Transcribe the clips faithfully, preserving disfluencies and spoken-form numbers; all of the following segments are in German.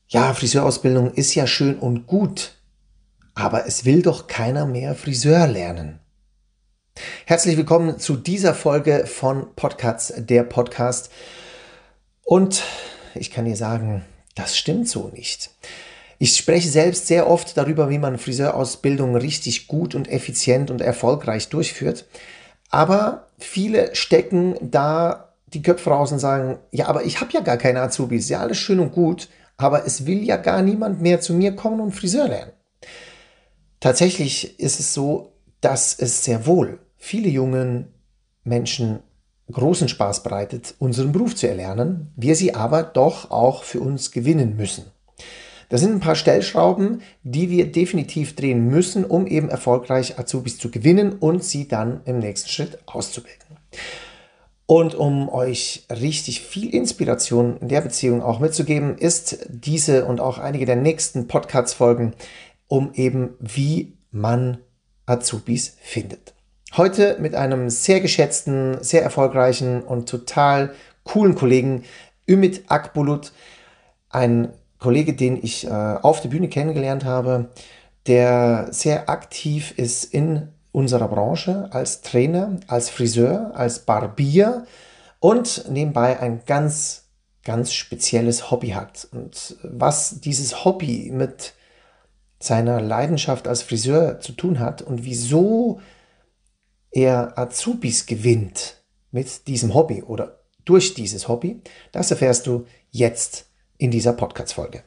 Ja, Friseurausbildung ist ja schön und gut, aber es will doch keiner mehr Friseur lernen. Herzlich willkommen zu dieser Folge von Podcasts, der Podcast. Und ich kann dir sagen, das stimmt so nicht. Ich spreche selbst sehr oft darüber, wie man Friseurausbildung richtig gut und effizient und erfolgreich durchführt. Aber viele stecken da die Köpfe raus und sagen, ja, aber ich habe ja gar keine Azubis, ja, alles schön und gut, aber es will ja gar niemand mehr zu mir kommen und Friseur lernen. Tatsächlich ist es so, dass es sehr wohl viele jungen Menschen großen Spaß bereitet, unseren Beruf zu erlernen, wir sie aber doch auch für uns gewinnen müssen. Das sind ein paar Stellschrauben, die wir definitiv drehen müssen, um eben erfolgreich Azubis zu gewinnen und sie dann im nächsten Schritt auszubilden. Und um euch richtig viel Inspiration in der Beziehung auch mitzugeben, ist diese und auch einige der nächsten Podcast-Folgen um eben, wie man Azubis findet. Heute mit einem sehr geschätzten, sehr erfolgreichen und total coolen Kollegen, Ümit Akbulut, ein Kollege, den ich äh, auf der Bühne kennengelernt habe, der sehr aktiv ist in unserer Branche als Trainer, als Friseur, als Barbier und nebenbei ein ganz, ganz spezielles Hobby hat. Und was dieses Hobby mit seiner Leidenschaft als Friseur zu tun hat und wieso er Azubis gewinnt mit diesem Hobby oder durch dieses Hobby, das erfährst du jetzt in dieser Podcast-Folge.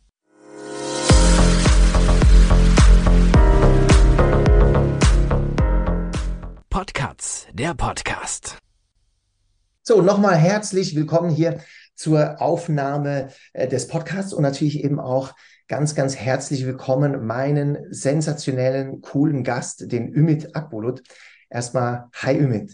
Podcasts, der Podcast. So, nochmal herzlich willkommen hier zur Aufnahme äh, des Podcasts und natürlich eben auch ganz, ganz herzlich willkommen meinen sensationellen, coolen Gast, den Ümit Akbulut. Erstmal, hi Ümit.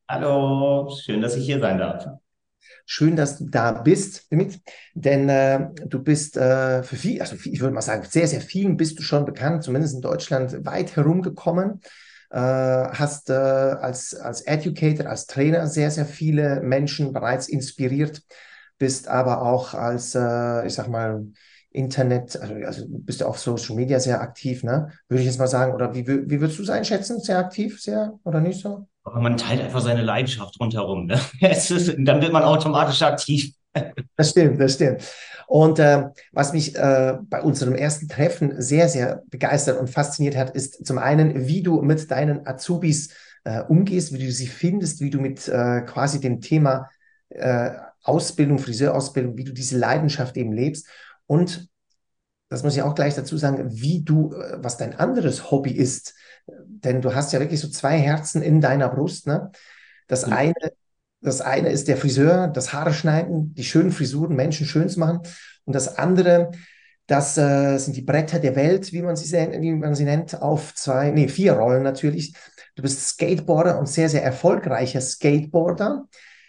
Hallo, schön, dass ich hier sein darf. Schön, dass du da bist, Ümit, denn äh, du bist äh, für viel, also viel, ich würde mal sagen, sehr, sehr vielen bist du schon bekannt, zumindest in Deutschland weit herumgekommen. Äh, hast äh, als, als Educator, als Trainer sehr, sehr viele Menschen bereits inspiriert, bist aber auch als, äh, ich sag mal, Internet, also, also bist du auf Social Media sehr aktiv, ne? Würde ich jetzt mal sagen, oder wie, wür- wie würdest du es einschätzen? Sehr aktiv, sehr oder nicht so? Aber man teilt einfach seine Leidenschaft rundherum, ne? Es ist, dann wird man automatisch aktiv. Das stimmt, das stimmt. Und äh, was mich äh, bei unserem ersten Treffen sehr, sehr begeistert und fasziniert hat, ist zum einen, wie du mit deinen Azubis äh, umgehst, wie du sie findest, wie du mit äh, quasi dem Thema äh, Ausbildung, Friseurausbildung, wie du diese Leidenschaft eben lebst. Und das muss ich auch gleich dazu sagen, wie du, äh, was dein anderes Hobby ist. Denn du hast ja wirklich so zwei Herzen in deiner Brust, ne? Das eine das eine ist der Friseur, das Haare schneiden, die schönen Frisuren, Menschen schön zu machen. Und das andere, das äh, sind die Bretter der Welt, wie man sie, wie man sie nennt, auf zwei, nee, vier Rollen natürlich. Du bist Skateboarder und sehr, sehr erfolgreicher Skateboarder.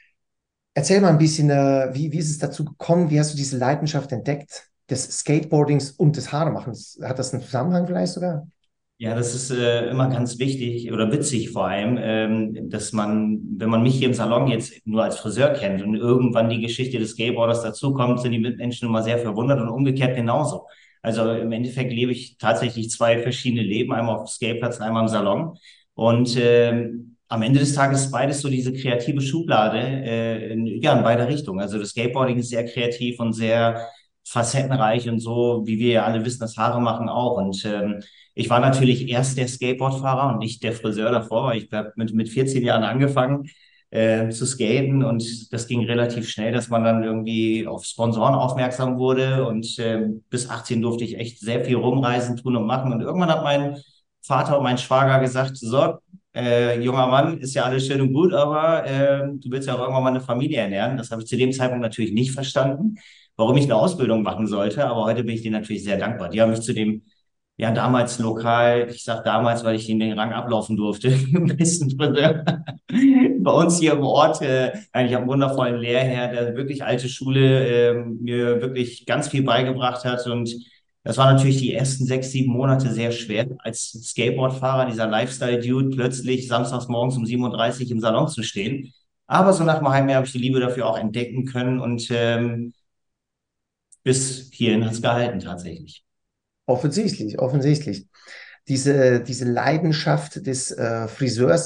Erzähl mal ein bisschen, äh, wie, wie ist es dazu gekommen? Wie hast du diese Leidenschaft entdeckt, des Skateboardings und des Haaremachens? Hat das einen Zusammenhang vielleicht sogar? Ja, das ist äh, immer ganz wichtig oder witzig vor allem, ähm, dass man, wenn man mich hier im Salon jetzt nur als Friseur kennt und irgendwann die Geschichte des Skateboarders dazukommt, sind die Mitmenschen immer sehr verwundert und umgekehrt genauso. Also im Endeffekt lebe ich tatsächlich zwei verschiedene Leben, einmal auf dem Skateplatz und einmal im Salon. Und ähm, am Ende des Tages ist beides so diese kreative Schublade, äh, in, ja, in beide Richtungen. Also das Skateboarding ist sehr kreativ und sehr facettenreich und so, wie wir ja alle wissen, das Haare machen auch. Und ähm, ich war natürlich erst der Skateboardfahrer und nicht der Friseur davor, weil ich habe mit, mit vierzehn Jahren angefangen äh, zu skaten und das ging relativ schnell, dass man dann irgendwie auf Sponsoren aufmerksam wurde und äh, bis achtzehn durfte ich echt sehr viel rumreisen, tun und machen und irgendwann hat mein Vater und mein Schwager gesagt, so, äh, junger Mann, ist ja alles schön und gut, aber äh, du willst ja auch irgendwann mal eine Familie ernähren. Das habe ich zu dem Zeitpunkt natürlich nicht verstanden, warum ich eine Ausbildung machen sollte, aber heute bin ich denen natürlich sehr dankbar. Die haben mich zu dem ja, damals lokal, ich sag damals, weil ich in den Rang ablaufen durfte, im besten Friseur. Bei uns hier im Ort, äh, eigentlich einen wundervollen Lehrherr, der wirklich alte Schule äh, mir wirklich ganz viel beigebracht hat. Und das war natürlich die ersten sechs, sieben Monate sehr schwer, als Skateboardfahrer, dieser Lifestyle-Dude, plötzlich samstags morgens um sieben Uhr dreißig im Salon zu stehen. Aber so nach einem halben Jahr habe ich die Liebe dafür auch entdecken können und ähm, bis hierhin hat es gehalten tatsächlich. Offensichtlich, offensichtlich. Diese, diese Leidenschaft des äh, Friseurs,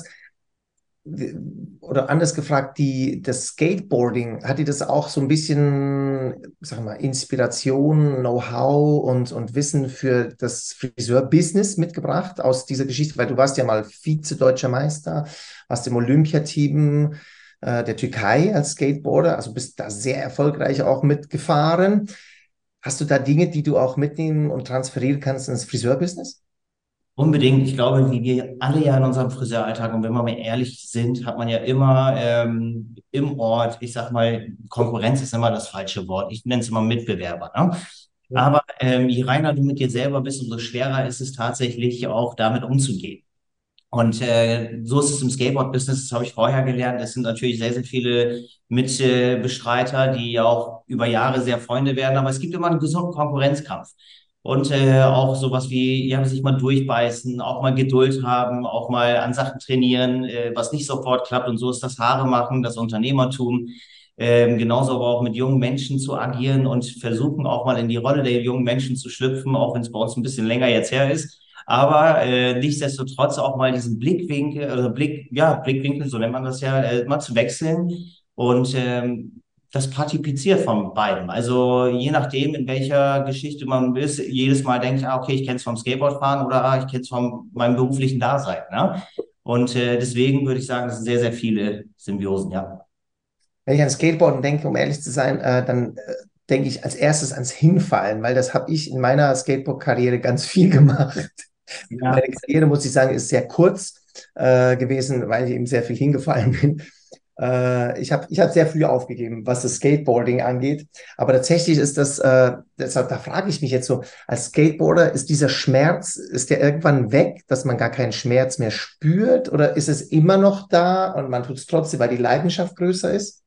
w- oder anders gefragt, die, das Skateboarding, hat dir das auch so ein bisschen, sag mal, Inspiration, Know-how und, und Wissen für das Friseur-Business mitgebracht aus dieser Geschichte? Weil du warst ja mal Vize-Deutscher Meister, warst im Olympiateam äh, der Türkei als Skateboarder, also bist da sehr erfolgreich auch mitgefahren. Hast du da Dinge, die du auch mitnehmen und transferieren kannst ins Friseur-Business? Unbedingt. Ich glaube, wie wir alle ja in unserem Friseuralltag, und wenn wir mal ehrlich sind, hat man ja immer ähm, im Ort, ich sag mal, Konkurrenz ist immer das falsche Wort. Ich nenne es immer Mitbewerber. Ne? Aber ähm, je reiner du mit dir selber bist, umso schwerer ist es tatsächlich auch damit umzugehen. Und äh, so ist es im Skateboard-Business, das habe ich vorher gelernt. Es sind natürlich sehr, sehr viele Mitbestreiter, die ja auch über Jahre sehr Freunde werden, aber es gibt immer einen gesunden Konkurrenzkampf. Und äh, auch sowas wie, ja, sich mal durchbeißen, auch mal Geduld haben, auch mal an Sachen trainieren, äh, was nicht sofort klappt. Und so ist das Haare machen, das Unternehmertum. Ähm, genauso aber auch mit jungen Menschen zu agieren und versuchen auch mal in die Rolle der jungen Menschen zu schlüpfen, auch wenn es bei uns ein bisschen länger jetzt her ist. Aber äh, nichtsdestotrotz auch mal diesen Blickwinkel, oder Blick, ja, Blickwinkel, so nennt man das ja, äh, mal zu wechseln und ähm, das partizipiert von beidem. Also je nachdem, in welcher Geschichte man ist, jedes Mal denkt, ah, okay, ich kenne es vom Skateboardfahren oder ah, ich kenne es von meinem beruflichen Dasein. Ne? Und äh, deswegen würde ich sagen, es sind sehr, sehr viele Symbiosen, ja. Wenn ich an Skateboarden denke, um ehrlich zu sein, äh, dann äh, denke ich als erstes ans Hinfallen, weil das habe ich in meiner Skateboard-Karriere ganz viel gemacht. Ja, Meine Karriere, muss ich sagen, ist sehr kurz äh, gewesen, weil ich eben sehr viel hingefallen bin. Äh, ich habe ich hab sehr früh aufgegeben, was das Skateboarding angeht. Aber tatsächlich ist das, äh, deshalb, da frage ich mich jetzt so, als Skateboarder, ist dieser Schmerz, ist der irgendwann weg, dass man gar keinen Schmerz mehr spürt? Oder ist es immer noch da und man tut es trotzdem, weil die Leidenschaft größer ist?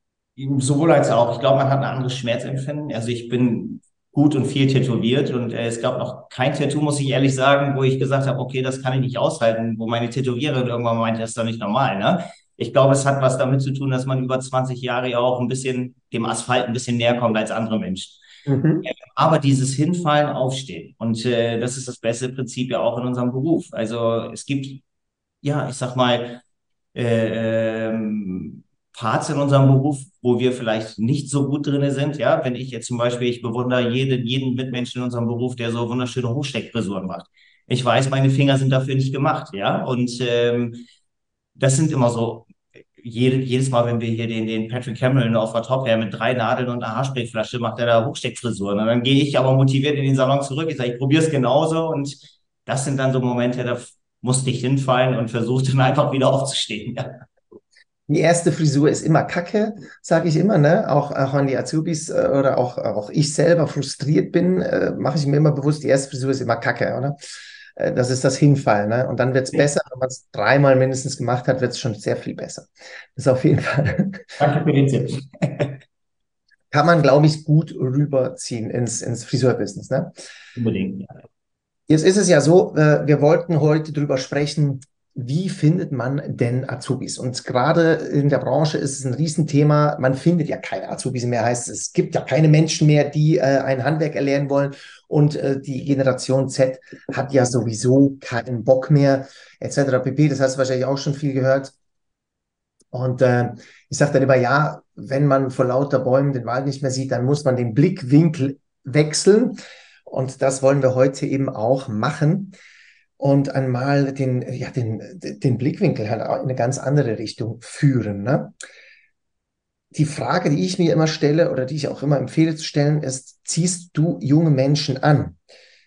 sowohl als auch. Ich glaube, man hat ein anderes Schmerzempfinden. Also ich bin gut und viel tätowiert und äh, es gab noch kein Tattoo, muss ich ehrlich sagen, wo ich gesagt habe, okay, das kann ich nicht aushalten, wo meine Tätowiererin irgendwann meinte, das ist doch nicht normal, ne? Ich glaube, es hat was damit zu tun, dass man über zwanzig Jahre ja auch ein bisschen dem Asphalt ein bisschen näher kommt als andere Menschen. Mhm. Aber dieses Hinfallen, Aufstehen und äh, das ist das beste Prinzip ja auch in unserem Beruf. Also es gibt, ja, ich sag mal, äh, ähm, Parts in unserem Beruf, wo wir vielleicht nicht so gut drinne sind. Ja, wenn ich jetzt zum Beispiel, ich bewundere jeden, jeden Mitmenschen in unserem Beruf, der so wunderschöne Hochsteckfrisuren macht. Ich weiß, meine Finger sind dafür nicht gemacht. Ja, und ähm, das sind immer so. Jede, jedes Mal, wenn wir hier den, den Patrick Cameron auf der Top her mit drei Nadeln und einer Haarsprayflasche macht, er da Hochsteckfrisuren. Und dann gehe ich aber motiviert in den Salon zurück. Ich sage, ich probiere es genauso. Und das sind dann so Momente, da musste ich hinfallen und versuche dann einfach wieder aufzustehen. Ja. Die erste Frisur ist immer Kacke, sage ich immer, ne? Auch, auch an die Azubis äh, oder auch, auch ich selber frustriert bin, äh, mache ich mir immer bewusst, die erste Frisur ist immer Kacke, oder? Äh, das ist das Hinfallen, ne? Und dann wird's besser, wenn man es dreimal mindestens gemacht hat, wird's schon sehr viel besser. Das ist auf jeden Fall, Danke für den Tipp. kann man, glaube ich, gut rüberziehen ins, ins Friseurbusiness, ne? Unbedingt. Ja. Jetzt ist es ja so, äh, wir wollten heute drüber sprechen, wie findet man denn Azubis? Und gerade in der Branche ist es ein Riesenthema. Man findet ja keine Azubis mehr, heißt es. Es gibt ja keine Menschen mehr, die äh, ein Handwerk erlernen wollen. Und äh, die Generation Z hat ja sowieso keinen Bock mehr, et cetera pp. Das hast du wahrscheinlich auch schon viel gehört. Und äh, ich sage dann immer, ja, wenn man vor lauter Bäumen den Wald nicht mehr sieht, dann muss man den Blickwinkel wechseln. Und das wollen wir heute eben auch machen und einmal den, ja, den, den Blickwinkel halt auch in eine ganz andere Richtung führen. Ne? Die Frage, die ich mir immer stelle oder die ich auch immer empfehle zu stellen, ist, ziehst du junge Menschen an?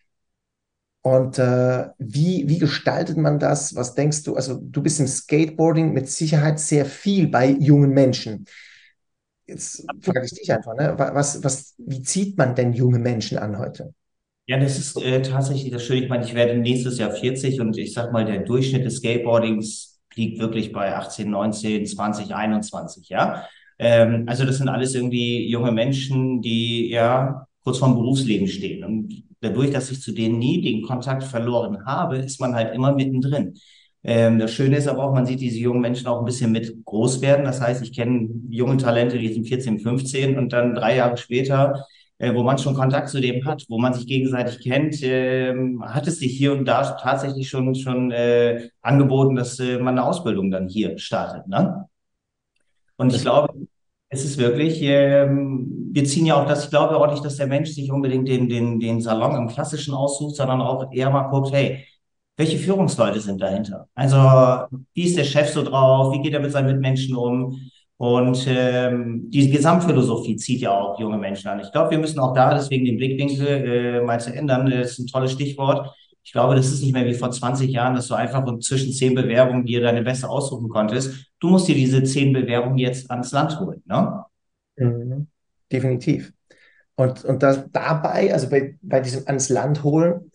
Und äh, wie, wie gestaltet man das? Was denkst du? Also du bist im Skateboarding mit Sicherheit sehr viel bei jungen Menschen. Jetzt frage ich dich einfach, ne? Was, was, wie zieht man denn junge Menschen an heute? Ja, das ist äh, tatsächlich das Schöne. Ich meine, ich werde nächstes Jahr vierzig und ich sag mal, der Durchschnitt des Skateboardings liegt wirklich bei achtzehn, neunzehn, zwanzig, einundzwanzig, ja. Ähm, also das sind alles irgendwie junge Menschen, die ja kurz vorm Berufsleben stehen. Und dadurch, dass ich zu denen nie den Kontakt verloren habe, ist man halt immer mittendrin. Ähm, das Schöne ist aber auch, man sieht diese jungen Menschen auch ein bisschen mit groß werden. Das heißt, ich kenne junge Talente, die sind vierzehn, fünfzehn und dann drei Jahre später äh, wo man schon Kontakt zu dem hat, wo man sich gegenseitig kennt, ähm, hat es sich hier und da tatsächlich schon, schon äh, angeboten, dass äh, man eine Ausbildung dann hier startet, ne? Und ich Das, glaube, es ist wirklich, ähm, wir ziehen ja auch das, ich glaube auch nicht, dass der Mensch sich unbedingt den, den, den Salon im Klassischen aussucht, sondern auch eher mal guckt, hey, welche Führungsleute sind dahinter? Also, wie ist der Chef so drauf? Wie geht er mit seinen Mitmenschen um? Und ähm, die Gesamtphilosophie zieht ja auch junge Menschen an. Ich glaube, wir müssen auch da deswegen den Blickwinkel äh, mal zu ändern. Das ist ein tolles Stichwort. Ich glaube, das ist nicht mehr wie vor zwanzig Jahren, dass du einfach zwischen zehn Bewerbungen dir deine beste aussuchen konntest. Du musst dir diese zehn Bewerbungen jetzt ans Land holen, ne? mhm, definitiv. Und, und das, dabei, also bei, bei diesem ans Land holen,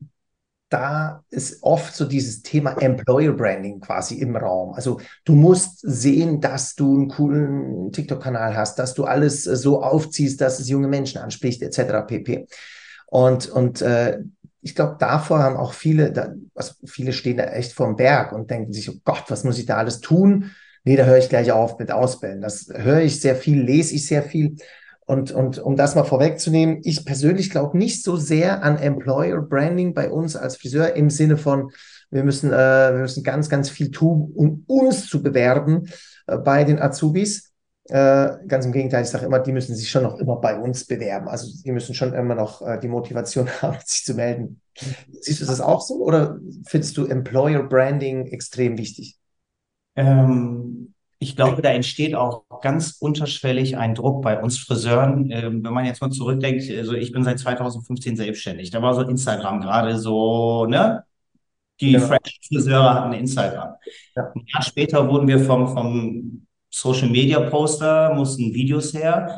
da ist oft so dieses Thema Employer Branding quasi im Raum. Also du musst sehen, dass du einen coolen TikTok-Kanal hast, dass du alles äh, so aufziehst, dass es junge Menschen anspricht, et cetera pp. Und, und äh, ich glaube, davor haben auch viele, da, also viele stehen da echt vorm Berg und denken sich, oh Gott, was muss ich da alles tun? Nee, da höre ich gleich auf mit Ausbilden. Das höre ich sehr viel, lese ich sehr viel. Und, und um das mal vorwegzunehmen, ich persönlich glaube nicht so sehr an Employer Branding bei uns als Friseur im Sinne von, wir müssen, äh, wir müssen ganz, ganz viel tun, um uns zu bewerben äh, bei den Azubis. Äh, ganz im Gegenteil, ich sage immer, die müssen sich schon noch immer bei uns bewerben. Also die müssen schon immer noch äh, die Motivation haben, sich zu melden. Siehst du das auch so oder findest du Employer Branding extrem wichtig? Ähm, ich glaube, da entsteht auch ganz unterschwellig ein Druck bei uns Friseuren. Ähm, wenn man jetzt mal zurückdenkt, also ich bin seit zwanzig fünfzehn selbstständig. Da war so Instagram gerade so, ne? Die Genau. Fresh Friseure hatten Instagram. Ja. Ein Jahr später wurden wir vom, vom Social Media Poster, mussten Videos her.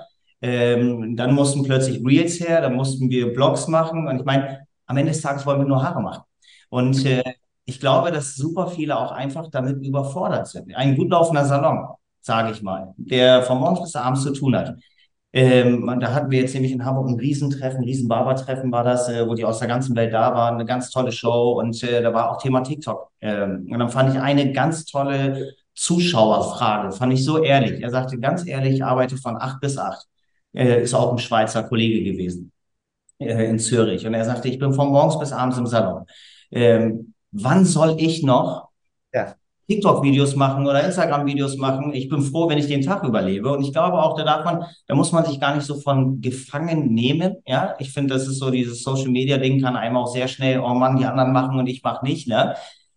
Ähm, dann mussten plötzlich Reels her, dann mussten wir Blogs machen. Und ich meine, am Ende des Tages wollen wir nur Haare machen. Und äh, ich glaube, dass super viele auch einfach damit überfordert sind. Ein gut laufender Salon, sage ich mal, der von morgens bis abends zu tun hat. Ähm, und da hatten wir jetzt nämlich in Hamburg ein Riesentreffen, ein Riesen-Barber-Treffen war das, äh, wo die aus der ganzen Welt da waren, eine ganz tolle Show und äh, da war auch Thema TikTok. Ähm, und dann fand ich eine ganz tolle Zuschauerfrage, fand ich so ehrlich. Er sagte ganz ehrlich, ich arbeite von acht bis acht. Äh, ist auch ein Schweizer Kollege gewesen äh, in Zürich. Und er sagte, ich bin von morgens bis abends im Salon. Ähm, wann soll ich noch Ja. TikTok-Videos machen oder Instagram-Videos machen? Ich bin froh, wenn ich den Tag überlebe. Und ich glaube auch, da darf man, da muss man sich gar nicht so von gefangen nehmen. Ja, ich finde, das ist so dieses Social-Media-Ding kann einem auch sehr schnell, oh Mann, die anderen machen und ich mache nicht, ne?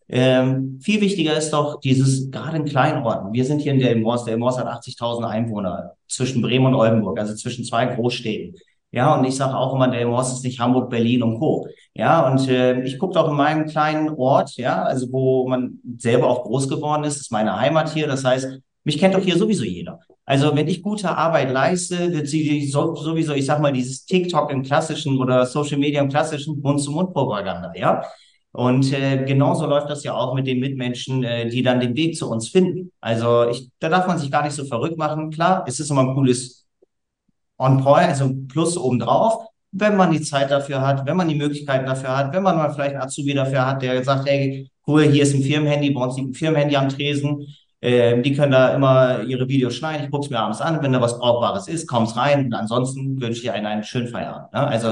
Ähm, viel wichtiger ist doch dieses, gerade in kleinen Orten. Wir sind hier in Delmenhorst. Delmenhorst hat achtzigtausend Einwohner zwischen Bremen und Oldenburg, also zwischen zwei Großstädten. Ja, und ich sage auch immer, Delmenhorst ist nicht Hamburg, Berlin und Co. Ja, und äh, ich gucke auch in meinem kleinen Ort, ja, also wo man selber auch groß geworden ist, ist meine Heimat hier. Das heißt, mich kennt doch hier sowieso jeder. Also wenn ich gute Arbeit leiste, wird sie so, sowieso, ich sag mal, dieses TikTok im klassischen oder Social Media im klassischen Mund-zu-Mund-Propaganda, ja. Und äh, genauso läuft das ja auch mit den Mitmenschen, äh, die dann den Weg zu uns finden. Also ich, da darf man sich gar nicht so verrückt machen. Klar, es ist immer ein cooles On-Point, also ein Plus obendrauf, wenn man die Zeit dafür hat, wenn man die Möglichkeiten dafür hat, wenn man mal vielleicht einen Azubi dafür hat, der sagt, hey, cool, hier ist ein Firmenhandy, bei uns liegt ein Firmenhandy am Tresen, äh, die können da immer ihre Videos schneiden, ich gucke es mir abends an, wenn da was Brauchbares ist, kommt's rein und ansonsten wünsche ich einen einen schönen Feierabend. Ne? Also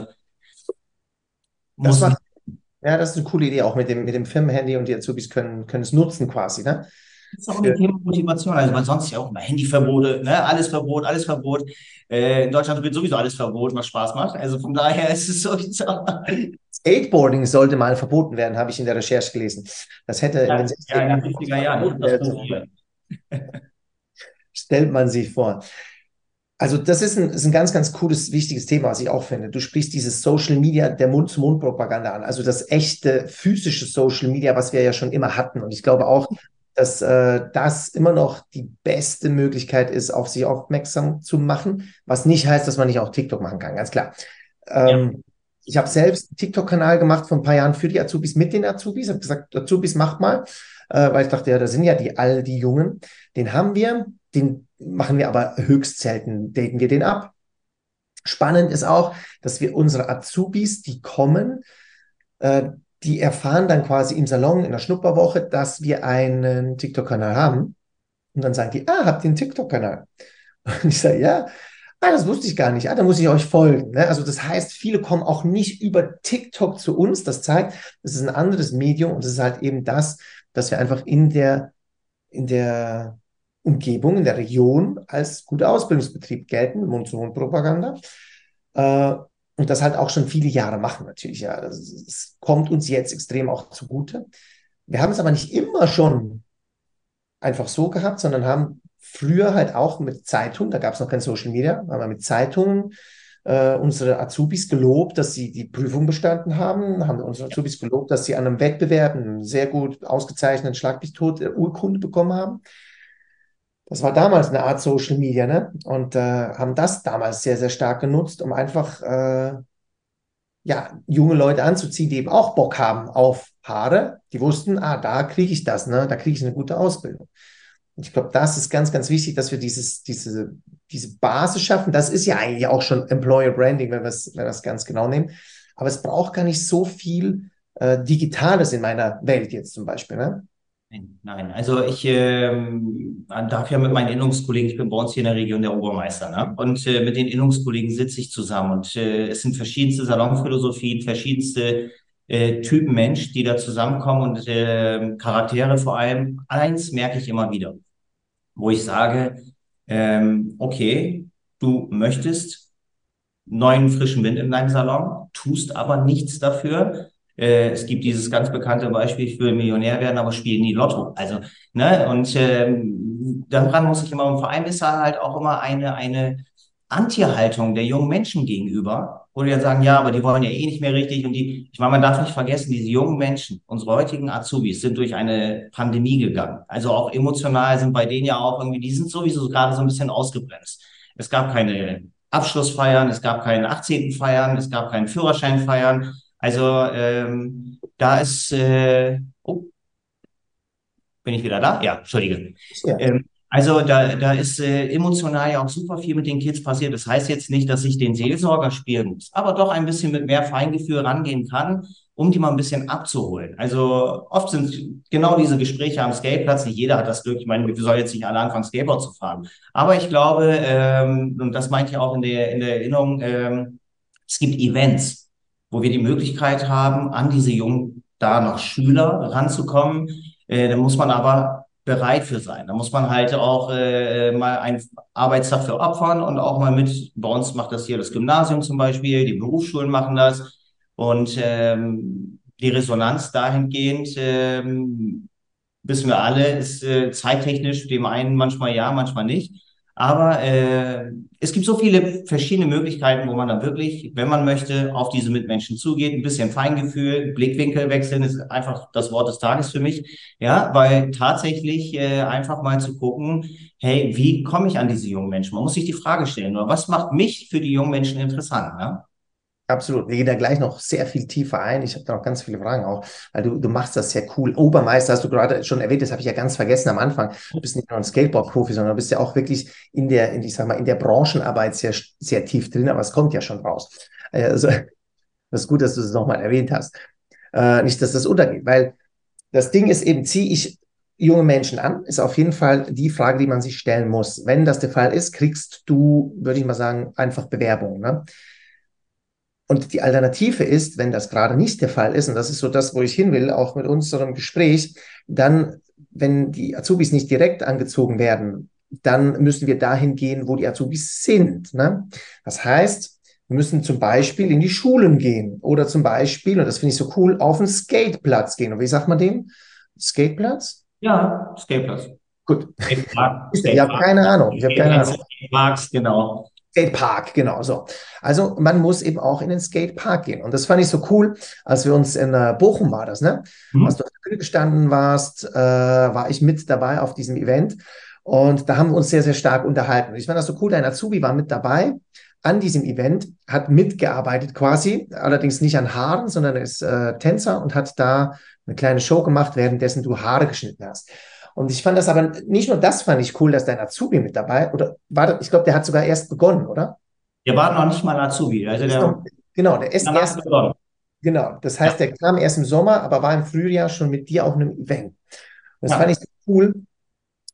Das muss nicht. macht, ja, das ist eine coole Idee, auch mit dem, mit dem Firmenhandy und die Azubis können, können es nutzen quasi, ne? Das ist auch ein Thema Motivation, also weil sonst ja auch immer Handyverbote, ne? Alles Verbot, alles Verbot. Äh, in Deutschland wird sowieso alles verboten, was Spaß macht. Also von daher ist es so. Skateboarding sollte mal verboten werden, habe ich in der Recherche gelesen. Das hätte in den Ja, ja, in sechziger den fünfziger Jahren hat das Jahren, passiert. stellt man sich vor. Also das ist ein, ist ein ganz, ganz cooles, wichtiges Thema, was ich auch finde. Du sprichst dieses Social Media, der Mund-zu-Mund-Propaganda an, also das echte physische Social Media, was wir ja schon immer hatten. Und ich glaube auch, dass äh, das immer noch die beste Möglichkeit ist, auf sich aufmerksam zu machen, was nicht heißt, dass man nicht auch TikTok machen kann, ganz klar. Ja. Ähm, ich habe selbst einen TikTok-Kanal gemacht vor ein paar Jahren für die Azubis, mit den Azubis, habe gesagt, Azubis, macht mal, äh, weil ich dachte, ja, da sind ja die all die Jungen. Den haben wir, den machen wir aber höchst selten, daten wir den ab. Spannend ist auch, dass wir unsere Azubis, die kommen, äh, die erfahren dann quasi im Salon in der Schnupperwoche, dass wir einen TikTok-Kanal haben. Und dann sagen die, ah, habt ihr einen TikTok-Kanal? Und ich sage, ja. Ah, das wusste ich gar nicht. Ah, da muss ich euch folgen. Ne? Also das heißt, viele kommen auch nicht über TikTok zu uns. Das zeigt, es ist ein anderes Medium und es ist halt eben das, dass wir einfach in der, in der Umgebung, in der Region als guter Ausbildungsbetrieb gelten, Mund-zu-Mund-Propaganda. Äh, und das halt auch schon viele Jahre machen natürlich. Ja, das, das kommt uns jetzt extrem auch zugute. Wir haben es aber nicht immer schon einfach so gehabt, sondern haben früher halt auch mit Zeitungen, da gab es noch kein Social Media, haben wir mit Zeitungen äh, unsere Azubis gelobt, dass sie die Prüfung bestanden haben, haben unsere Azubis gelobt, dass sie an einem Wettbewerb einen sehr gut ausgezeichneten Schlag mich tot äh, Urkunde bekommen haben. Das war damals eine Art Social Media, ne? Und äh, haben das damals sehr, sehr stark genutzt, um einfach äh, ja, junge Leute anzuziehen, die eben auch Bock haben auf Haare. Die wussten, ah, da kriege ich das, ne? Da kriege ich eine gute Ausbildung. Und ich glaube, das ist ganz, ganz wichtig, dass wir dieses, diese, diese Basis schaffen. Das ist ja eigentlich auch schon Employer Branding, wenn wir es, wenn wir es ganz genau nehmen. Aber es braucht gar nicht so viel äh, Digitales in meiner Welt jetzt zum Beispiel. Ne? Nein, nein. Also ich ähm, darf ja mit meinen Innungskollegen, ich bin bei uns hier in der Region der Obermeister, ne? Und äh, mit den Innungskollegen sitze ich zusammen und äh, es sind verschiedenste Salonphilosophien, verschiedenste äh, Typen Mensch, die da zusammenkommen und äh, Charaktere vor allem. Eins merke ich immer wieder, wo ich sage, ähm, okay, du möchtest neuen frischen Wind in deinem Salon, tust aber nichts dafür. Äh, es gibt dieses ganz bekannte Beispiel, ich will Millionär werden, aber spiele nie Lotto. Also, ne, und ähm, daran muss ich immer, im Verein ist da halt auch immer eine, eine Anti-Haltung der jungen Menschen gegenüber, wo die dann sagen, ja, aber die wollen ja eh nicht mehr richtig. Und die, ich meine, man darf nicht vergessen, diese jungen Menschen, unsere heutigen Azubis, sind durch eine Pandemie gegangen. Also auch emotional sind bei denen ja auch irgendwie, die sind sowieso gerade so ein bisschen ausgebremst. Es gab keine Abschlussfeiern, es gab keine achtzehnten Feiern, es gab keinen Führerscheinfeiern. Also ähm, da ist, äh, oh, bin ich wieder da? Ja, Entschuldige. Ja, Ähm, also da, da ist äh, emotional ja auch super viel mit den Kids passiert. Das heißt jetzt nicht, dass ich den Seelsorger spielen muss, aber doch ein bisschen mit mehr Feingefühl rangehen kann, um die mal ein bisschen abzuholen. Also oft sind genau diese Gespräche am Skateplatz, nicht jeder hat das Glück, ich meine, wir sollen jetzt nicht alle anfangen, Skateboard zu fahren. Aber ich glaube, ähm, und das meinte ich auch in der, in der Erinnerung, ähm, es gibt Events, wo wir die Möglichkeit haben, an diese jungen, da noch Schüler ranzukommen. Äh, da muss man aber bereit für sein. Da muss man halt auch äh, mal einen Arbeitstag für opfern und auch mal mit, bei uns macht das hier das Gymnasium zum Beispiel, die Berufsschulen machen das. Und ähm, die Resonanz dahingehend, ähm, wissen wir alle, ist äh, zeittechnisch dem einen manchmal ja, manchmal nicht. Aber äh, es gibt so viele verschiedene Möglichkeiten, wo man dann wirklich, wenn man möchte, auf diese Mitmenschen zugeht. Ein bisschen Feingefühl, Blickwinkel wechseln ist einfach das Wort des Tages für mich. Ja, weil tatsächlich äh, einfach mal zu gucken, hey, wie komme ich an diese jungen Menschen? Man muss sich die Frage stellen, oder was macht mich für die jungen Menschen interessant? Ja? absolut. Wir gehen da gleich noch sehr viel tiefer ein. Ich habe da noch ganz viele Fragen auch, weil du, du machst das sehr cool. Obermeister hast du gerade schon erwähnt, das habe ich ja ganz vergessen am Anfang. Du bist nicht nur ein Skateboard-Profi, sondern du bist ja auch wirklich in der, in, ich sag mal, in der Branchenarbeit sehr, sehr tief drin, aber es kommt ja schon raus. Also, das ist gut, dass du es nochmal erwähnt hast. Äh, nicht, dass das untergeht, weil das Ding ist eben, ziehe ich junge Menschen an, ist auf jeden Fall die Frage, die man sich stellen muss. Wenn das der Fall ist, kriegst du, würde ich mal sagen, einfach Bewerbungen. Ne? Und die Alternative ist, wenn das gerade nicht der Fall ist, und das ist so das, wo ich hin will, auch mit unserem Gespräch, dann, wenn die Azubis nicht direkt angezogen werden, dann müssen wir dahin gehen, wo die Azubis sind. Ne? Das heißt, wir müssen zum Beispiel in die Schulen gehen oder zum Beispiel, und das finde ich so cool, auf den Skateplatz gehen. Und wie sagt man dem? Skateplatz? Ja, Skateplatz. Gut. Skatepark, Ich habe Skatepark. keine Ahnung. Ich habe keine Ahnung. Skateparks, genau. Skatepark, genau so. Also man muss eben auch in den Skatepark gehen. Und das fand ich so cool, als wir uns in äh, Bochum war das, ne? Hm? Als du auf der Bühne gestanden warst, äh, war ich mit dabei auf diesem Event. Und da haben wir uns sehr, sehr stark unterhalten. Und ich fand das so cool, dein Azubi war mit dabei an diesem Event, hat mitgearbeitet quasi, allerdings nicht an Haaren, sondern er ist äh, Tänzer und hat da eine kleine Show gemacht, währenddessen du Haare geschnitten hast. Und ich fand das aber, nicht nur das fand ich cool, dass dein Azubi mit dabei, oder war das, ich glaube, der hat sogar erst begonnen, oder? Der war noch nicht mal Azubi. Also Ist der noch, genau, der ist danach erst, begonnen. genau, das heißt, Ja, der kam erst im Sommer, aber war im Frühjahr schon mit dir auf einem Event. Und das fand ja. ich so cool,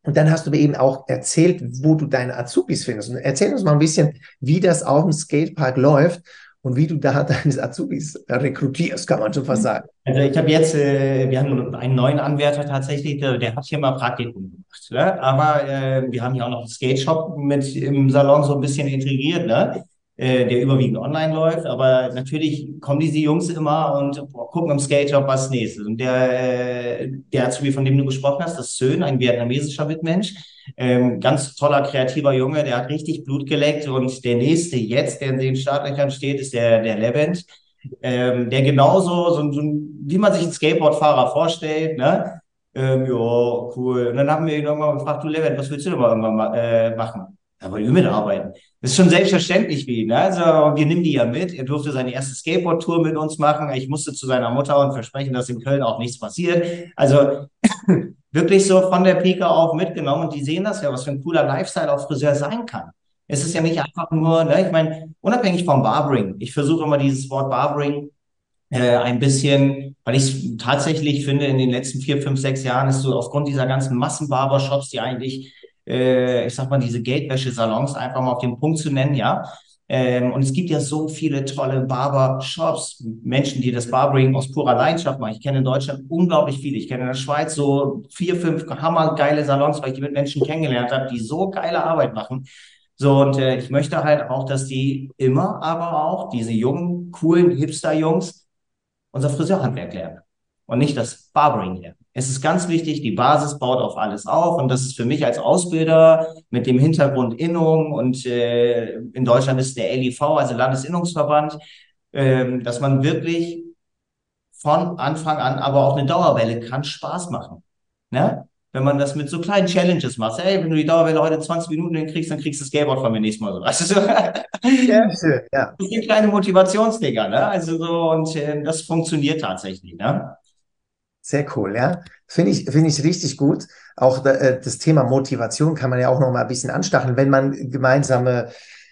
Und dann hast du mir eben auch erzählt, wo du deine Azubis findest. Und erzähl uns mal ein bisschen, wie das auf dem Skatepark läuft und wie du da deine Azubis rekrutierst, kann man schon fast sagen. Also ich habe jetzt, äh, wir haben einen neuen Anwärter tatsächlich, der, der hat hier mal Praktikum gemacht. Ne? Aber äh, wir haben hier auch noch einen Skate-Shop mit im Salon so ein bisschen integriert, ne? Äh, der überwiegend online läuft. Aber natürlich kommen diese Jungs immer und boah, gucken im Skate-Shop, was nächstes. Und der, äh, der Azubi, von dem du gesprochen hast, das ist Sön, ein vietnamesischer Mitmensch. Ähm, ganz toller, kreativer Junge, der hat richtig Blut geleckt. Und der nächste jetzt, der in den Startlöchern steht, ist der, der Levent. Ähm, der genauso, so, so, wie man sich einen Skateboardfahrer vorstellt, ne? Ähm, ja, cool. Und dann haben wir ihn irgendwann gefragt, du Levent, was willst du denn mal irgendwann ma äh, machen? Da wollen wir mitarbeiten. Das ist schon selbstverständlich wie, ne? Also, wir nehmen die ja mit. Er durfte seine erste Skateboard-Tour mit uns machen. Ich musste zu seiner Mutter und versprechen, dass in Köln auch nichts passiert. Also, wirklich so von der Pike auf mitgenommen. Und die sehen das ja, was für ein cooler Lifestyle auch Friseur sein kann. Es ist ja nicht einfach nur, ne, ich meine, unabhängig vom Barbering. Ich versuche immer dieses Wort Barbering äh, ein bisschen, weil ich es tatsächlich finde, in den letzten vier, fünf, sechs Jahren ist so aufgrund dieser ganzen Massenbarbershops, die eigentlich, äh, ich sag mal, diese Geldwäsche-Salons einfach mal auf den Punkt zu nennen, ja. Ähm, und es gibt ja so viele tolle Barbershops, Menschen, die das Barbering aus purer Leidenschaft machen. Ich kenne in Deutschland unglaublich viele. Ich kenne in der Schweiz so vier, fünf hammergeile Salons, weil ich die mit Menschen kennengelernt habe, die so geile Arbeit machen. So, und äh, ich möchte halt auch, dass die immer, aber auch diese jungen, coolen Hipster-Jungs unser Friseurhandwerk lernen und nicht das Barbering lernen. Es ist ganz wichtig, die Basis baut auf alles auf und das ist für mich als Ausbilder mit dem Hintergrund Innung und äh, in Deutschland ist der L I V, also Landesinnungsverband, äh, dass man wirklich von Anfang an aber auch eine Dauerwelle kann Spaß machen. Ne? Wenn man das mit so kleinen Challenges macht, hey, wenn du die Dauerwelle heute zwanzig Minuten hinkriegst, dann kriegst du das Skateboard von mir nächstes Mal so. Also so, Ja, schön, ja. das sind kleine Motivationsdinger, ne? Also so, und äh, das funktioniert tatsächlich, ne? Sehr cool, ja. Finde ich, finde ich richtig gut. Auch da, äh, das Thema Motivation kann man ja auch noch mal ein bisschen anstacheln. Wenn man gemeinsame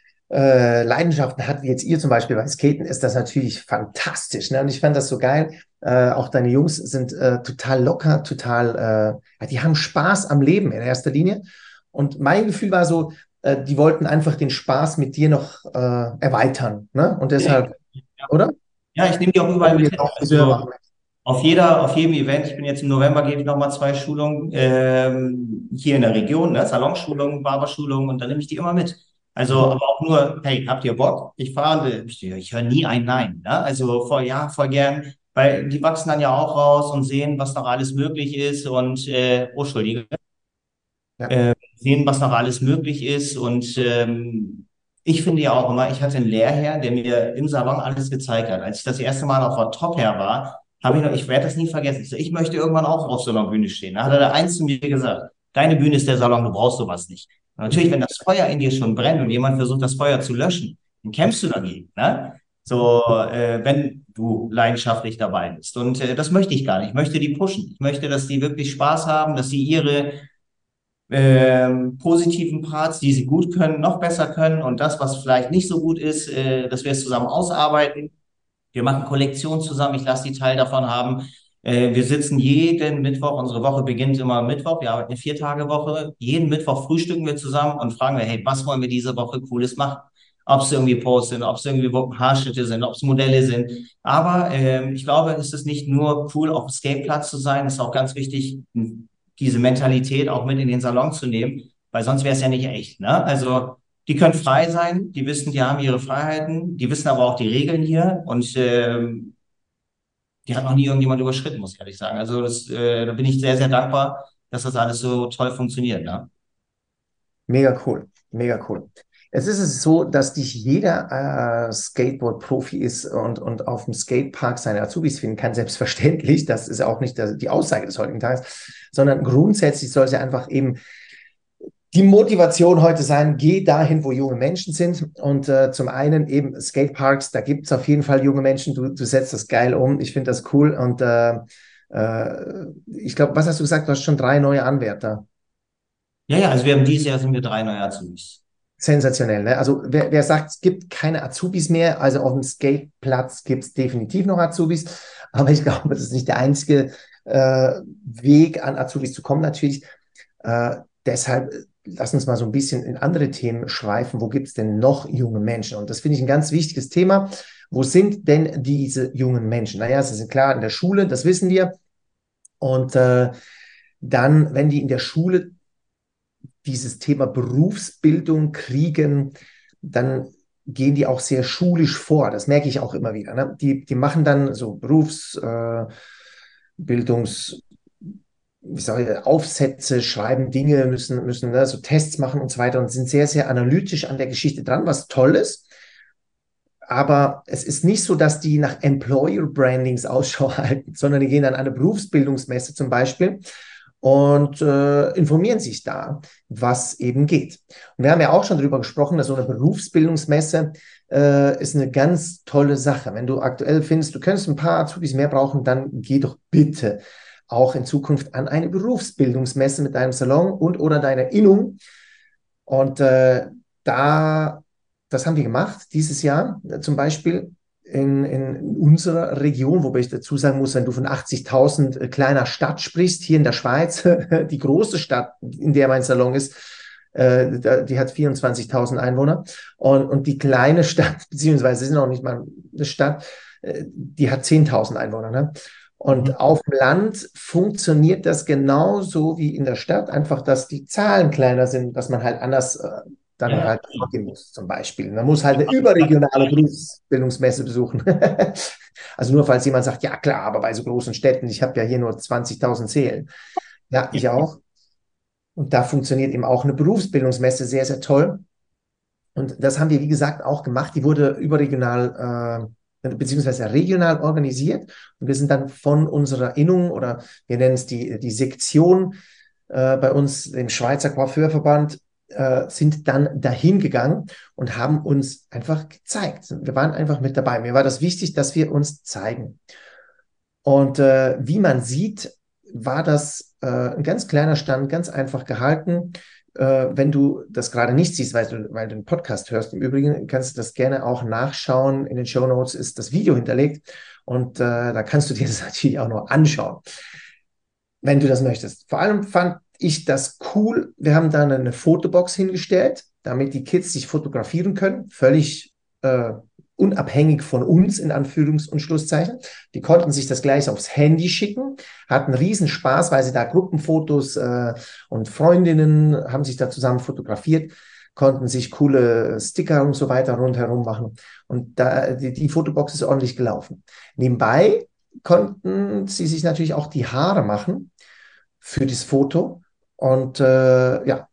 äh, Leidenschaften hat, wie jetzt ihr zum Beispiel beim Skaten, ist das natürlich fantastisch. Ne? Und ich fand das so geil. Äh, auch deine Jungs sind äh, total locker, total, äh, ja, die haben Spaß am Leben in erster Linie. Und mein Gefühl war so, äh, die wollten einfach den Spaß mit dir noch äh, erweitern. Ne? Und deshalb, oder? Ja, ich nehme die auch überall Wollen wir mit jetzt hin. auch Friseur Also machen. auf jeder, auf jedem Event, ich bin jetzt im November, gebe ich nochmal zwei Schulungen ähm, hier in der Region, ne? Salonschulungen, Barberschulungen und dann nehme ich die immer mit. Also, aber auch nur, hey, habt ihr Bock? Ich fahre, ich, ich höre nie ein Nein. Ne? Also voll, ja, voll gern, weil die wachsen dann ja auch raus und sehen, was noch alles möglich ist und, äh, oh, Entschuldige, Ja. äh, sehen, was noch alles möglich ist und ähm, ich finde ja auch immer, ich hatte einen Lehrherr, der mir im Salon alles gezeigt hat. Als ich das erste Mal auf der Top-Her war, habe ich noch, ich werde das nie vergessen. Ich so, ich möchte irgendwann auch auf so einer Bühne stehen. Da hat er der eins zu mir gesagt, deine Bühne ist der Salon, du brauchst sowas nicht. Und natürlich, wenn das Feuer in dir schon brennt und jemand versucht, das Feuer zu löschen, dann kämpfst du dagegen, ne? So, äh, wenn du leidenschaftlich dabei bist. Und äh, das möchte ich gar nicht. Ich möchte die pushen. Ich möchte, dass die wirklich Spaß haben, dass sie ihre ähm, positiven Parts, die sie gut können, noch besser können und das, was vielleicht nicht so gut ist, äh, dass wir es zusammen ausarbeiten. Wir machen Kollektionen zusammen, ich lasse die Teil davon haben. Äh, wir sitzen jeden Mittwoch, unsere Woche beginnt immer Mittwoch, wir arbeiten eine Vier-Tage-Woche. Jeden Mittwoch frühstücken wir zusammen und fragen wir, hey, was wollen wir diese Woche Cooles machen? Ob es irgendwie Posts sind, ob es irgendwie Haarschnitte sind, ob es Modelle sind. Aber ähm, ich glaube, es ist nicht nur cool, auf dem Skateplatz zu sein, es ist auch ganz wichtig, diese Mentalität auch mit in den Salon zu nehmen, weil sonst wäre es ja nicht echt. Ne? Also die können frei sein, die wissen, die haben ihre Freiheiten, die wissen aber auch die Regeln hier und ähm, die hat noch nie irgendjemand überschritten, muss ich ehrlich sagen. Also das, äh, da bin ich sehr, sehr dankbar, dass das alles so toll funktioniert. Ne? Mega cool, mega cool. Es ist es so, dass nicht jeder äh, Skateboard-Profi ist und, und auf dem Skatepark seine Azubis finden kann, selbstverständlich. Das ist auch nicht das, die Aussage des heutigen Tages, sondern grundsätzlich soll es ja einfach eben die Motivation heute sein, geh dahin, wo junge Menschen sind. Und äh, zum einen eben Skateparks, da gibt es auf jeden Fall junge Menschen, du, du setzt das geil um, ich finde das cool. Und äh, äh, ich glaube, was hast du gesagt, du hast schon drei neue Anwärter. Ja, ja, also wir haben dieses Jahr sind wir drei neue Azubis. Sensationell, ne? Also wer, wer sagt, es gibt keine Azubis mehr, also auf dem Skateplatz gibt es definitiv noch Azubis, aber ich glaube, das ist nicht der einzige äh, Weg, an Azubis zu kommen natürlich. Äh, deshalb äh, lass uns mal so ein bisschen in andere Themen schweifen. Wo gibt es denn noch junge Menschen? Und das finde ich ein ganz wichtiges Thema. Wo sind denn diese jungen Menschen? Naja, sie sind klar in der Schule, das wissen wir. Und äh, dann, wenn die in der Schule dieses Thema Berufsbildung kriegen, dann gehen die auch sehr schulisch vor. Das merke ich auch immer wieder. Ne? Die, die machen dann so Berufsbildungs, wie sage ich, Aufsätze, schreiben Dinge, müssen, müssen ne, so Tests machen und so weiter und sind sehr, sehr analytisch an der Geschichte dran, was toll ist. Aber es ist nicht so, dass die nach Employer Brandings Ausschau halten, sondern die gehen dann an eine Berufsbildungsmesse zum Beispiel und äh, informieren sich da, was eben geht. Und wir haben ja auch schon darüber gesprochen, dass so eine Berufsbildungsmesse äh, ist eine ganz tolle Sache. Wenn du aktuell findest, du könntest ein paar Azubis mehr brauchen, dann geh doch bitte auch in Zukunft an eine Berufsbildungsmesse mit deinem Salon und oder deiner Innung. Und äh, da, das haben wir gemacht dieses Jahr, äh, zum Beispiel in, in unserer Region, wobei ich dazu sagen muss, wenn du von achtzigtausend äh, kleiner Stadt sprichst, hier in der Schweiz, die große Stadt, in der mein Salon ist, äh, da, die hat vierundzwanzigtausend Einwohner. Und, und die kleine Stadt, beziehungsweise ist noch nicht mal eine Stadt, äh, die hat zehntausend Einwohner. Ne? Und Mhm. auf dem Land funktioniert das genauso wie in der Stadt, einfach, dass die Zahlen kleiner sind, dass man halt anders äh, dann Ja, halt vorgehen muss, zum Beispiel. Man muss halt eine überregionale Berufsbildungsmesse besuchen. Also nur falls jemand sagt, ja klar, aber bei so großen Städten, ich habe ja hier nur zwanzigtausend Seelen. Ja, ja, ich auch. Und da funktioniert eben auch eine Berufsbildungsmesse sehr, sehr toll. Und das haben wir, wie gesagt, auch gemacht. Die wurde überregional äh, beziehungsweise regional organisiert. Und wir sind dann von unserer Innung oder wir nennen es die, die Sektion äh, bei uns im Schweizer Coiffeurverband, äh, sind dann dahin gegangen und haben uns einfach gezeigt. Wir waren einfach mit dabei. Mir war das wichtig, dass wir uns zeigen. Und äh, wie man sieht, war das äh, ein ganz kleiner Stand, ganz einfach gehalten. Äh, wenn du das gerade nicht siehst, weil du, weil du den Podcast hörst, im Übrigen kannst du das gerne auch nachschauen. In den Show Notes ist das Video hinterlegt und äh, da kannst du dir das natürlich auch noch anschauen, wenn du das möchtest. Vor allem fand ich das cool. Wir haben da eine Fotobox hingestellt, damit die Kids sich fotografieren können, völlig äh, unabhängig von uns, in Anführungs- und Schlusszeichen. Die konnten sich das gleich aufs Handy schicken, hatten riesen Spaß, weil sie da Gruppenfotos äh, und Freundinnen haben sich da zusammen fotografiert, konnten sich coole Sticker und so weiter rundherum machen. Und da, die, die Fotobox ist ordentlich gelaufen. Nebenbei konnten sie sich natürlich auch die Haare machen für das Foto. Und äh, ja,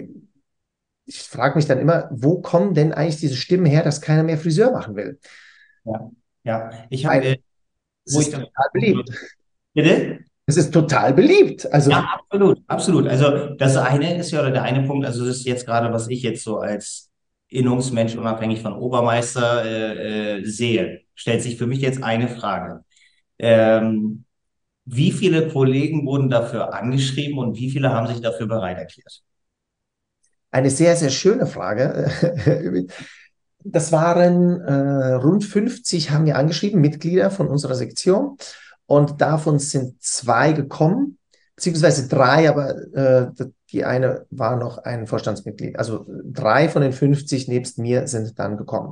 ich frage mich dann immer, wo kommen denn eigentlich diese Stimmen her, dass keiner mehr Friseur machen will? ja. Ja. Ich habe, Weil äh, es wo ich ist das, total beliebt. bitte? Es ist total beliebt. Also, Ja, absolut, absolut. Also das eine ist ja, oder der eine Punkt, also das ist jetzt gerade, was ich jetzt so als Innungsmensch unabhängig von Obermeister äh, äh, sehe, stellt sich für mich jetzt eine Frage. Ähm, Wie viele Kollegen wurden dafür angeschrieben und wie viele haben sich dafür bereit erklärt? eine sehr, sehr schöne Frage. Das waren äh, rund fünfzig, haben wir angeschrieben, Mitglieder von unserer Sektion. Und davon sind zwei gekommen, beziehungsweise drei, aber äh, die eine war noch ein Vorstandsmitglied. Also drei von den fünfzig nebst mir sind dann gekommen.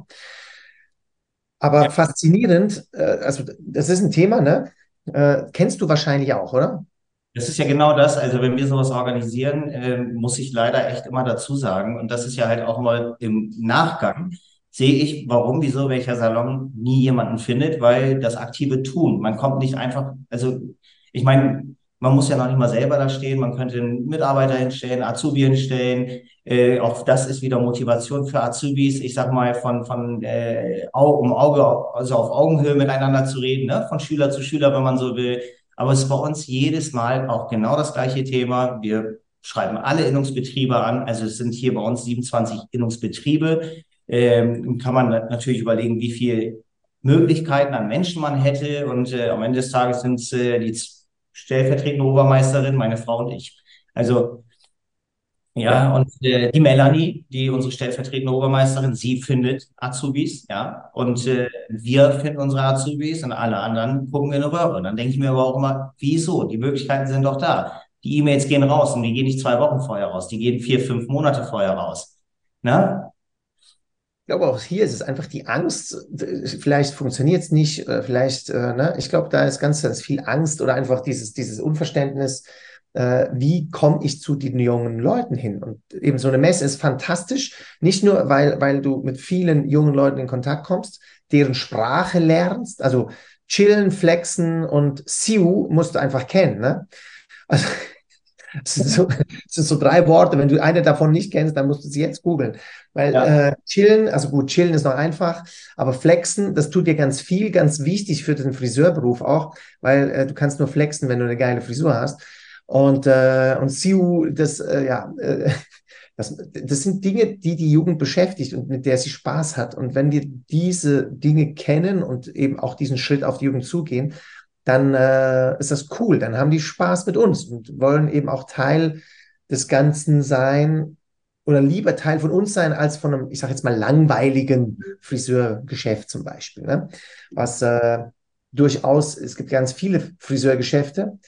Ja, Aber faszinierend, äh, also das ist ein Thema, ne? Äh, kennst du wahrscheinlich auch, oder? das ist ja genau das. Also wenn wir sowas organisieren, äh, muss ich leider echt immer dazu sagen, und das ist ja halt auch mal im Nachgang, sehe ich, warum, wieso, welcher Salon nie jemanden findet, weil das aktive Tun, man kommt nicht einfach, also ich meine, man muss ja noch nicht mal selber da stehen, man könnte einen Mitarbeiter hinstellen, Azubi hinstellen, äh, auch das ist wieder Motivation für Azubis, ich sag mal, von, von äh, Au- um Auge, also auf Augenhöhe miteinander zu reden, ne? Von Schüler zu Schüler, wenn man so will. Aber es ist bei uns jedes Mal auch genau das gleiche Thema. Wir schreiben alle Innungsbetriebe an. Also es sind hier bei uns siebenundzwanzig Innungsbetriebe. Ähm, kann man natürlich überlegen, wie viel Möglichkeiten an Menschen man hätte. Und äh, am Ende des Tages sind es äh, die stellvertretende Obermeisterin, meine Frau und ich. Also Ja. ja, und äh, die Melanie, die unsere stellvertretende Obermeisterin, sie findet Azubis, ja, und äh, wir finden unsere Azubis und alle anderen gucken in eine Röhre. Und dann denke ich mir aber auch immer, wieso? Die Möglichkeiten sind doch da. Die E-Mails gehen raus und die gehen nicht zwei Wochen vorher raus, die gehen vier, fünf Monate vorher raus. Ne? Ich glaube, auch hier ist es einfach die Angst, vielleicht funktioniert es nicht, äh, vielleicht, äh, ne? Ich glaube, da ist ganz, ganz viel Angst oder einfach dieses, dieses Unverständnis, äh, wie komme ich zu den jungen Leuten hin? Und eben so eine Messe ist fantastisch, nicht nur, weil, weil du mit vielen jungen Leuten in Kontakt kommst, deren Sprache lernst, also chillen, flexen und Siu musst du einfach kennen, ne? Also das sind so, das sind so drei Worte. Wenn du eine davon nicht kennst, dann musst du sie jetzt googeln. Weil Ja. äh, chillen, also gut, chillen ist noch einfach, aber flexen, das tut dir ganz viel, ganz wichtig für den Friseurberuf auch, weil äh, du kannst nur flexen, wenn du eine geile Frisur hast. Und, äh, und Siu, das, äh, ja, äh, das, das sind Dinge, die die Jugend beschäftigt und mit der sie Spaß hat. Und wenn wir diese Dinge kennen und eben auch diesen Schritt auf die Jugend zugehen, dann äh, ist das cool. Dann haben die Spaß mit uns und wollen eben auch Teil des Ganzen sein oder lieber Teil von uns sein als von einem, ich sage jetzt mal, langweiligen Friseurgeschäft zum Beispiel. Ne? Was äh, durchaus, es gibt ganz viele Friseurgeschäfte.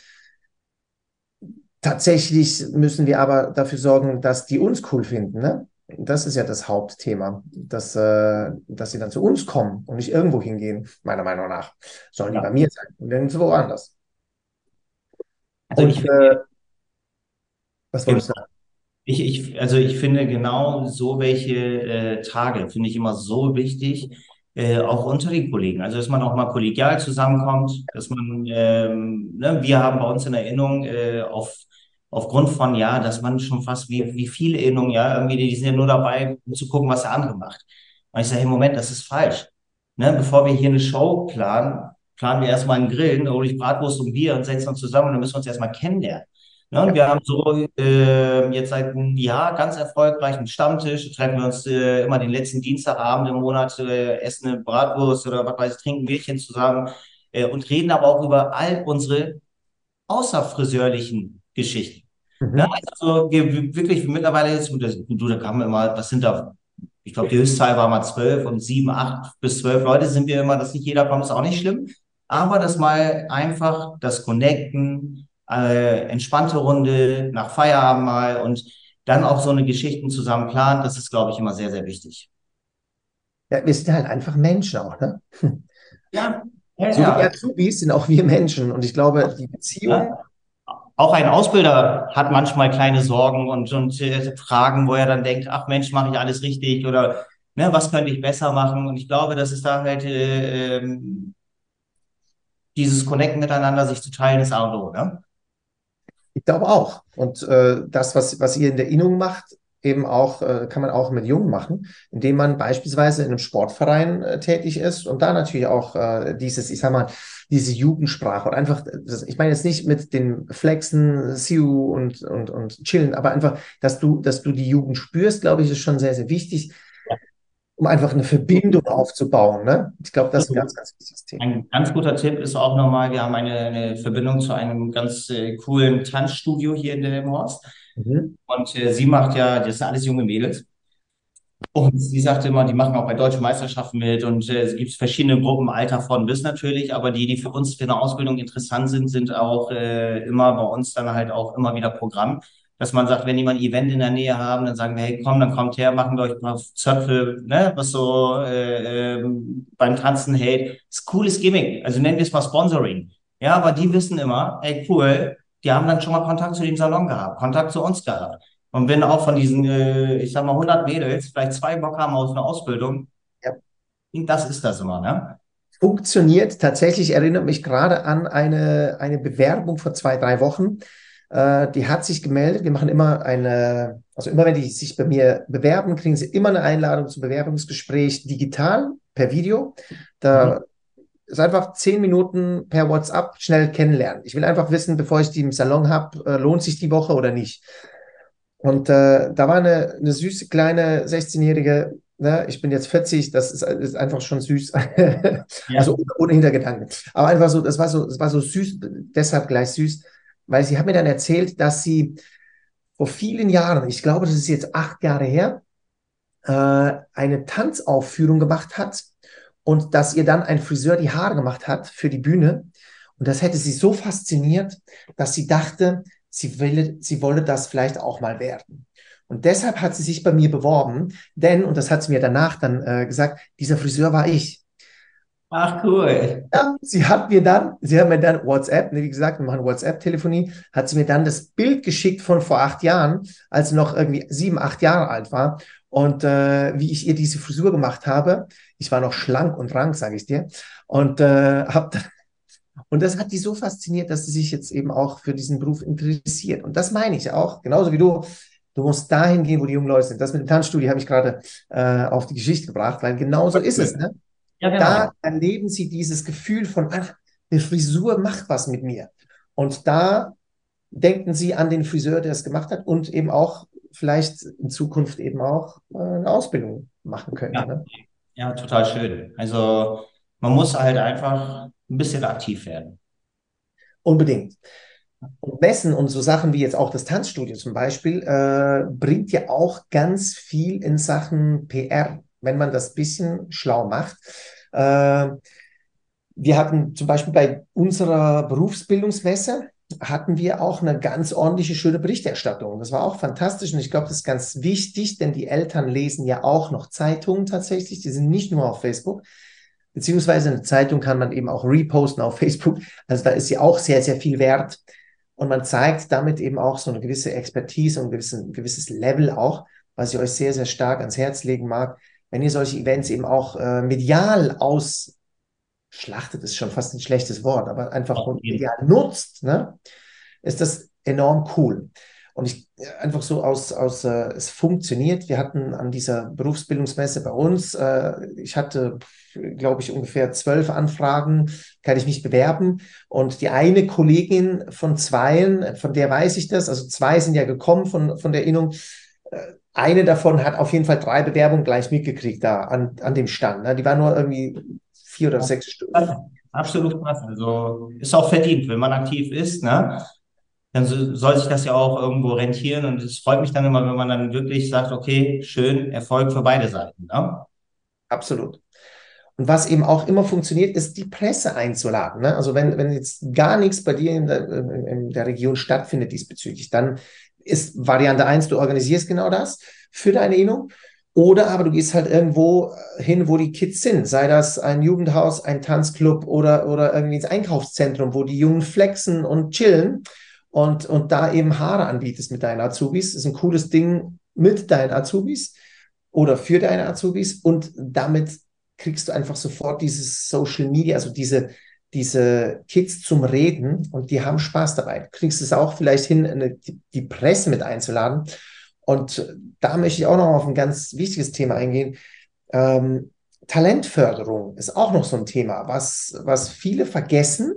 Tatsächlich müssen wir aber dafür sorgen, dass die uns cool finden. Ne? Das ist ja das Hauptthema, dass, äh, dass sie dann zu uns kommen und nicht irgendwo hingehen, meiner Meinung nach. Sollen die bei Ja. mir sein und nirgendwo anders. Also ich Und finde, äh, was genau, wolltest du sagen? ich, ich, also ich finde genau so welche äh, Tage finde ich immer so wichtig, äh, auch unter den Kollegen. Also dass man auch mal kollegial zusammenkommt, dass man, ähm, ne, wir haben bei uns in Erinnerung äh, auf aufgrund von, ja, dass man schon fast wie, wie viele Erinnerungen, ja, irgendwie, die sind ja nur dabei, um zu gucken, was der andere macht. Und ich sage, hey, Moment, das ist falsch. Ne, bevor wir hier eine Show planen, planen wir erstmal einen Grill, dann hole ich Bratwurst und Bier und setzen uns zusammen und dann müssen wir uns erstmal kennenlernen. Ne, und Ja. wir haben so äh, jetzt seit einem Jahr ganz erfolgreich einen Stammtisch, treffen wir uns äh, immer den letzten Dienstagabend im Monat, äh, essen eine Bratwurst oder was weiß ich, trinken ein Bierchen zusammen äh, und reden aber auch über all unsere außerfriseurlichen Geschichten. Ne? Mhm. Also wir, wir wirklich mittlerweile jetzt, das, du, da kann man immer, was sind da, ich glaube, die Höchstzahl war mal zwölf und sieben, acht bis zwölf Leute sind wir immer, dass nicht jeder kommt, ist auch nicht schlimm. Aber das mal einfach, das Connecten, äh, entspannte Runde nach Feierabend mal und dann auch so eine Geschichten zusammen planen, das ist, glaube ich, immer sehr, sehr wichtig. Ja, wir sind halt einfach Menschen auch, ne? Ja, ja, So wie die ja. Azubis sind auch wir Menschen. Und ich glaube, die Beziehung, Ja. Auch ein Ausbilder hat manchmal kleine Sorgen und, und äh, Fragen, wo er dann denkt, ach Mensch, mache ich alles richtig oder ne, was könnte ich besser machen? Und ich glaube, dass es da halt äh, ähm, dieses Connecten miteinander, sich zu teilen, ist A und O, ne? ich glaube auch. Und äh, das, was, was ihr in der Innung macht, eben auch, äh, kann man auch mit Jungen machen, indem man beispielsweise in einem Sportverein äh, tätig ist und da natürlich auch äh, dieses, ich sag mal, diese Jugendsprache und einfach, das, ich meine jetzt nicht mit den Flexen, Siu und, und, und Chillen, aber einfach, dass du, dass du die Jugend spürst, glaube ich, ist schon sehr, sehr wichtig, um einfach eine Verbindung aufzubauen. Ne? Ich glaube, das ist ein ganz, ganz wichtiges Thema. Ein ganz guter Tipp ist auch nochmal, wir haben eine, eine Verbindung zu einem ganz äh, coolen Tanzstudio hier in Delmenhorst. Mhm. Und äh, sie macht ja, das sind alles junge Mädels. Und sie sagte immer, die machen auch bei deutschen Meisterschaften mit und äh, es gibt verschiedene Gruppen, Alter von bis natürlich, aber die, die für uns für eine Ausbildung interessant sind, sind auch äh, immer bei uns dann halt auch immer wieder Programm, dass man sagt, wenn jemand ein Event in der Nähe haben, dann sagen wir, hey, komm, dann kommt her, machen wir euch ein paar Zöpfe, ne, was so äh, ähm, beim Tanzen hält. Ist cooles Gimmick, also nennen wir es mal Sponsoring. Ja, aber die wissen immer, hey, cool, die haben dann schon mal Kontakt zu dem Salon gehabt, Kontakt zu uns gehabt. Und wenn auch von diesen, äh, ich sag mal, hundert Mädels vielleicht zwei Bock haben auf eine Ausbildung, Ja. das ist das immer, ne? Funktioniert tatsächlich, erinnert mich gerade an eine, eine Bewerbung vor zwei, drei Wochen. Äh, die hat sich gemeldet. Wir machen immer eine, also immer wenn die sich bei mir bewerben, kriegen sie immer eine Einladung zum Bewerbungsgespräch digital per Video. Mhm. Da ist einfach zehn Minuten per WhatsApp schnell kennenlernen. Ich will einfach wissen, bevor ich die im Salon habe, äh, lohnt sich die Woche oder nicht. Und äh, da war eine, eine süße kleine sechzehn-jährige, ne, ich bin jetzt vierzig, das ist, ist einfach schon süß. Also Ja. ohne, ohne Hintergedanken. Aber einfach so, das war so, das war so süß, deshalb gleich süß, weil sie hat mir dann erzählt, dass sie vor vielen Jahren, ich glaube, das ist jetzt acht Jahre her, äh, eine Tanzaufführung gemacht hat und dass ihr dann ein Friseur die Haare gemacht hat für die Bühne. Und das hätte sie so fasziniert, dass sie dachte, sie will, sie wolle das vielleicht auch mal werden. Und deshalb hat sie sich bei mir beworben, denn, und das hat sie mir danach dann äh, gesagt, dieser Friseur war ich. Ach, cool. Ja, sie hat mir dann, sie hat mir dann WhatsApp, ne, wie gesagt, wir machen WhatsApp-Telefonie, hat sie mir dann das Bild geschickt von vor acht Jahren, als sie noch irgendwie sieben, acht Jahre alt war und äh, wie ich ihr diese Frisur gemacht habe. Ich war noch schlank und rank, sage ich dir. Und äh, hab dann, und das hat die so fasziniert, dass sie sich jetzt eben auch für diesen Beruf interessiert. Und das meine ich auch, genauso wie du. Du musst dahin gehen, wo die jungen Leute sind. Das mit dem Tanzstudio habe ich gerade äh, auf die Geschichte gebracht, weil genau so ist es, ne? Ja, Da genau. erleben sie dieses Gefühl von, ach, eine Frisur macht was mit mir. Und da denken sie an den Friseur, der es gemacht hat und eben auch vielleicht in Zukunft eben auch äh, eine Ausbildung machen könnte. Ja, Ne? ja, total schön. Also man muss halt einfach ein bisschen aktiv werden. Unbedingt. Und Messen und so Sachen wie jetzt auch das Tanzstudio zum Beispiel, äh, bringt ja auch ganz viel in Sachen P R, wenn man das bisschen schlau macht. Äh, Wir hatten zum Beispiel bei unserer Berufsbildungsmesse hatten wir auch eine ganz ordentliche, schöne Berichterstattung. Das war auch fantastisch und ich glaube, das ist ganz wichtig, denn die Eltern lesen ja auch noch Zeitungen tatsächlich. Die sind nicht nur auf Facebook, beziehungsweise eine Zeitung kann man eben auch reposten auf Facebook. Also da ist sie auch sehr, sehr viel wert. Und man zeigt damit eben auch so eine gewisse Expertise und ein gewisses, ein gewisses Level auch, was ich euch sehr, sehr stark ans Herz legen mag. Wenn ihr solche Events eben auch äh, medial aus schlachtet ist schon fast ein schlechtes Wort, aber einfach Auf jeden medial nutzt, ne, ist das enorm cool. Und ich einfach so aus, aus äh, es funktioniert. Wir hatten an dieser Berufsbildungsmesse bei uns, äh, ich hatte, glaube ich, ungefähr zwölf Anfragen, kann ich mich bewerben. Und die eine Kollegin von zweien, von der weiß ich das, also zwei sind ja gekommen von, von der Innung, äh, eine davon hat auf jeden Fall drei Bewerbungen gleich mitgekriegt da an, an dem Stand. Ne? Die war nur irgendwie vier oder sechs Stunden. Fall. Absolut krass. Also ist auch verdient, wenn man aktiv ist, ne? Dann so- soll sich das ja auch irgendwo rentieren. Und es freut mich dann immer, wenn man dann wirklich sagt, okay, schön, Erfolg für beide Seiten, ne? Absolut. Und was eben auch immer funktioniert, ist die Presse einzuladen. Ne? Also wenn, wenn jetzt gar nichts bei dir in der, in, in der Region stattfindet diesbezüglich, dann ist Variante eins, du organisierst genau das für deine Innung. Oder aber du gehst halt irgendwo hin, wo die Kids sind. Sei das ein Jugendhaus, ein Tanzclub oder, oder irgendwie ins Einkaufszentrum, wo die Jungen flexen und chillen und, und da eben Haare anbietest mit deinen Azubis. Das ist ein cooles Ding mit deinen Azubis oder für deine Azubis und damit kriegst du einfach sofort dieses Social Media, also diese, diese Kids zum Reden und die haben Spaß dabei. Du kriegst es auch vielleicht hin, eine, die, die Presse mit einzuladen. Und da möchte ich auch noch auf ein ganz wichtiges Thema eingehen. Ähm, Talentförderung ist auch noch so ein Thema, was, was viele vergessen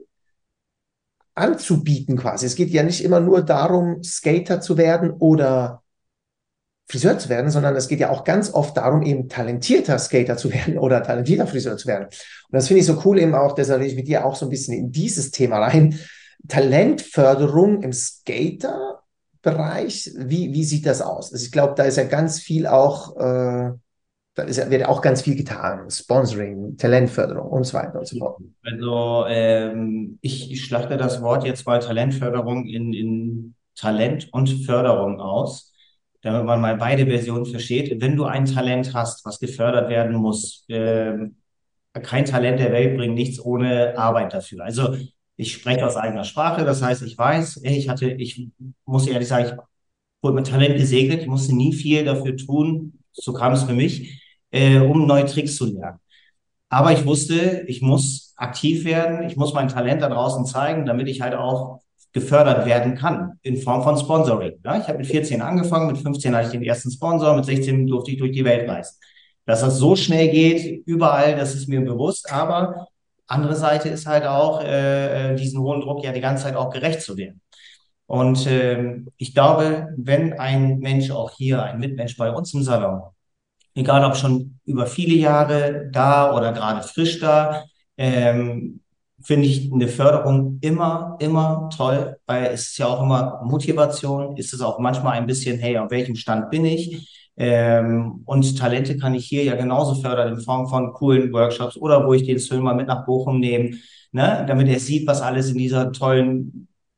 anzubieten quasi. Es geht ja nicht immer nur darum, Skater zu werden oder Friseur zu werden, sondern es geht ja auch ganz oft darum, eben talentierter Skater zu werden oder talentierter Friseur zu werden. Und das finde ich so cool eben auch, deshalb will ich mit dir auch so ein bisschen in dieses Thema rein. Talentförderung im Skater-Bereich, wie, wie sieht das aus? Also ich glaube, da ist ja ganz viel auch, äh, da ist ja, wird ja auch ganz viel getan. Sponsoring, Talentförderung und so weiter und so fort. Also ähm, ich, ich schlachte das Wort jetzt mal Talentförderung in, in Talent und Förderung aus, damit man mal beide Versionen versteht. Wenn du ein Talent hast, was gefördert werden muss, ähm, kein Talent der Welt bringt nichts ohne Arbeit dafür. Also ich spreche aus eigener Sprache, das heißt, ich weiß, ey, ich hatte, ich muss ehrlich sagen, ich wurde mit Talent gesegnet, ich musste nie viel dafür tun, so kam es für mich, äh, um neue Tricks zu lernen. Aber ich wusste, ich muss aktiv werden, ich muss mein Talent da draußen zeigen, damit ich halt auch gefördert werden kann in Form von Sponsoring. Ja, ich habe mit vierzehn angefangen, mit fünfzehn hatte ich den ersten Sponsor, mit sechzehn durfte ich durch die Welt reisen. Dass das so schnell geht, überall, das ist mir bewusst, aber andere Seite ist halt auch, äh, diesen hohen Druck ja die ganze Zeit auch gerecht zu werden. Und ähm, ich glaube, wenn ein Mensch auch hier, ein Mitmensch bei uns im Salon, egal ob schon über viele Jahre da oder gerade frisch da, ähm, finde ich eine Förderung immer, immer toll, weil es ist ja auch immer Motivation, ist es auch manchmal ein bisschen, hey, auf welchem Stand bin ich? Ähm, und Talente kann ich hier ja genauso fördern in Form von coolen Workshops oder wo ich den Film mal mit nach Bochum nehme, ne, damit er sieht, was alles in dieser tollen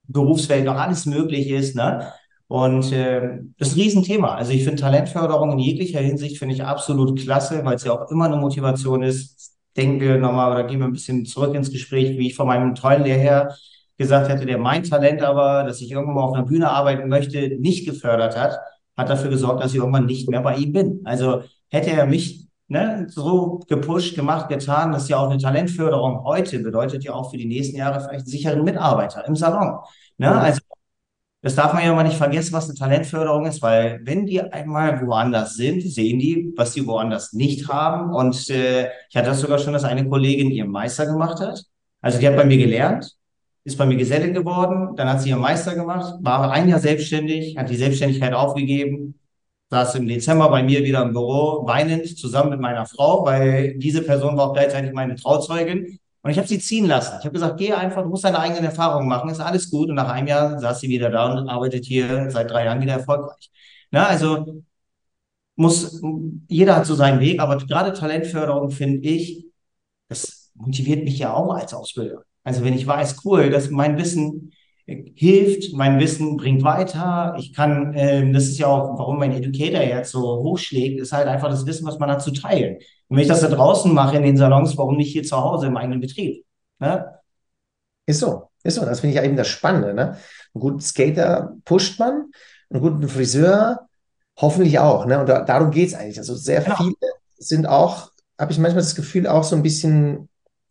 Berufswelt noch alles möglich ist, ne? Und äh, das ist ein Riesenthema. Also ich finde Talentförderung in jeglicher Hinsicht finde ich absolut klasse, weil es ja auch immer eine Motivation ist. Denken wir nochmal oder gehen wir ein bisschen zurück ins Gespräch, wie ich von meinem tollen Lehrherr gesagt hätte, der mein Talent aber, dass ich irgendwann mal auf einer Bühne arbeiten möchte, nicht gefördert hat, hat dafür gesorgt, dass ich irgendwann nicht mehr bei ihm bin. Also hätte er mich ne, so gepusht, gemacht, getan, das ist ja auch eine Talentförderung heute, bedeutet ja auch für die nächsten Jahre vielleicht einen sicheren Mitarbeiter im Salon. Ne? Also das darf man ja mal nicht vergessen, was eine Talentförderung ist, weil wenn die einmal woanders sind, sehen die, was die woanders nicht haben. Und äh, ich hatte das sogar schon, dass eine Kollegin ihren Meister gemacht hat. Also die hat bei mir gelernt, ist bei mir Gesellin geworden, dann hat sie ihren Meister gemacht, war ein Jahr selbstständig, hat die Selbstständigkeit aufgegeben, saß im Dezember bei mir wieder im Büro, weinend, zusammen mit meiner Frau, weil diese Person war auch gleichzeitig meine Trauzeugin. Und ich habe sie ziehen lassen. Ich habe gesagt, geh einfach, du musst deine eigenen Erfahrungen machen, ist alles gut. Und nach einem Jahr saß sie wieder da und arbeitet hier seit drei Jahren wieder erfolgreich. Na, also muss, jeder hat so seinen Weg, aber gerade Talentförderung finde ich, das motiviert mich ja auch als Ausbilder. Also wenn ich weiß, cool, dass mein Wissen hilft, mein Wissen bringt weiter. Ich kann, ähm, das ist ja auch, warum mein Educator jetzt so hochschlägt, ist halt einfach das Wissen, was man hat zu teilen. Und wenn ich das da draußen mache in den Salons, warum nicht hier zu Hause im eigenen Betrieb? Ne? Ist so, ist so. Das finde ich ja eben das Spannende, ne? Einen guten Skater pusht man, einen guten Friseur hoffentlich auch, ne? Und da, darum geht es eigentlich. Also sehr Genau. viele sind auch, habe ich manchmal das Gefühl, auch so ein bisschen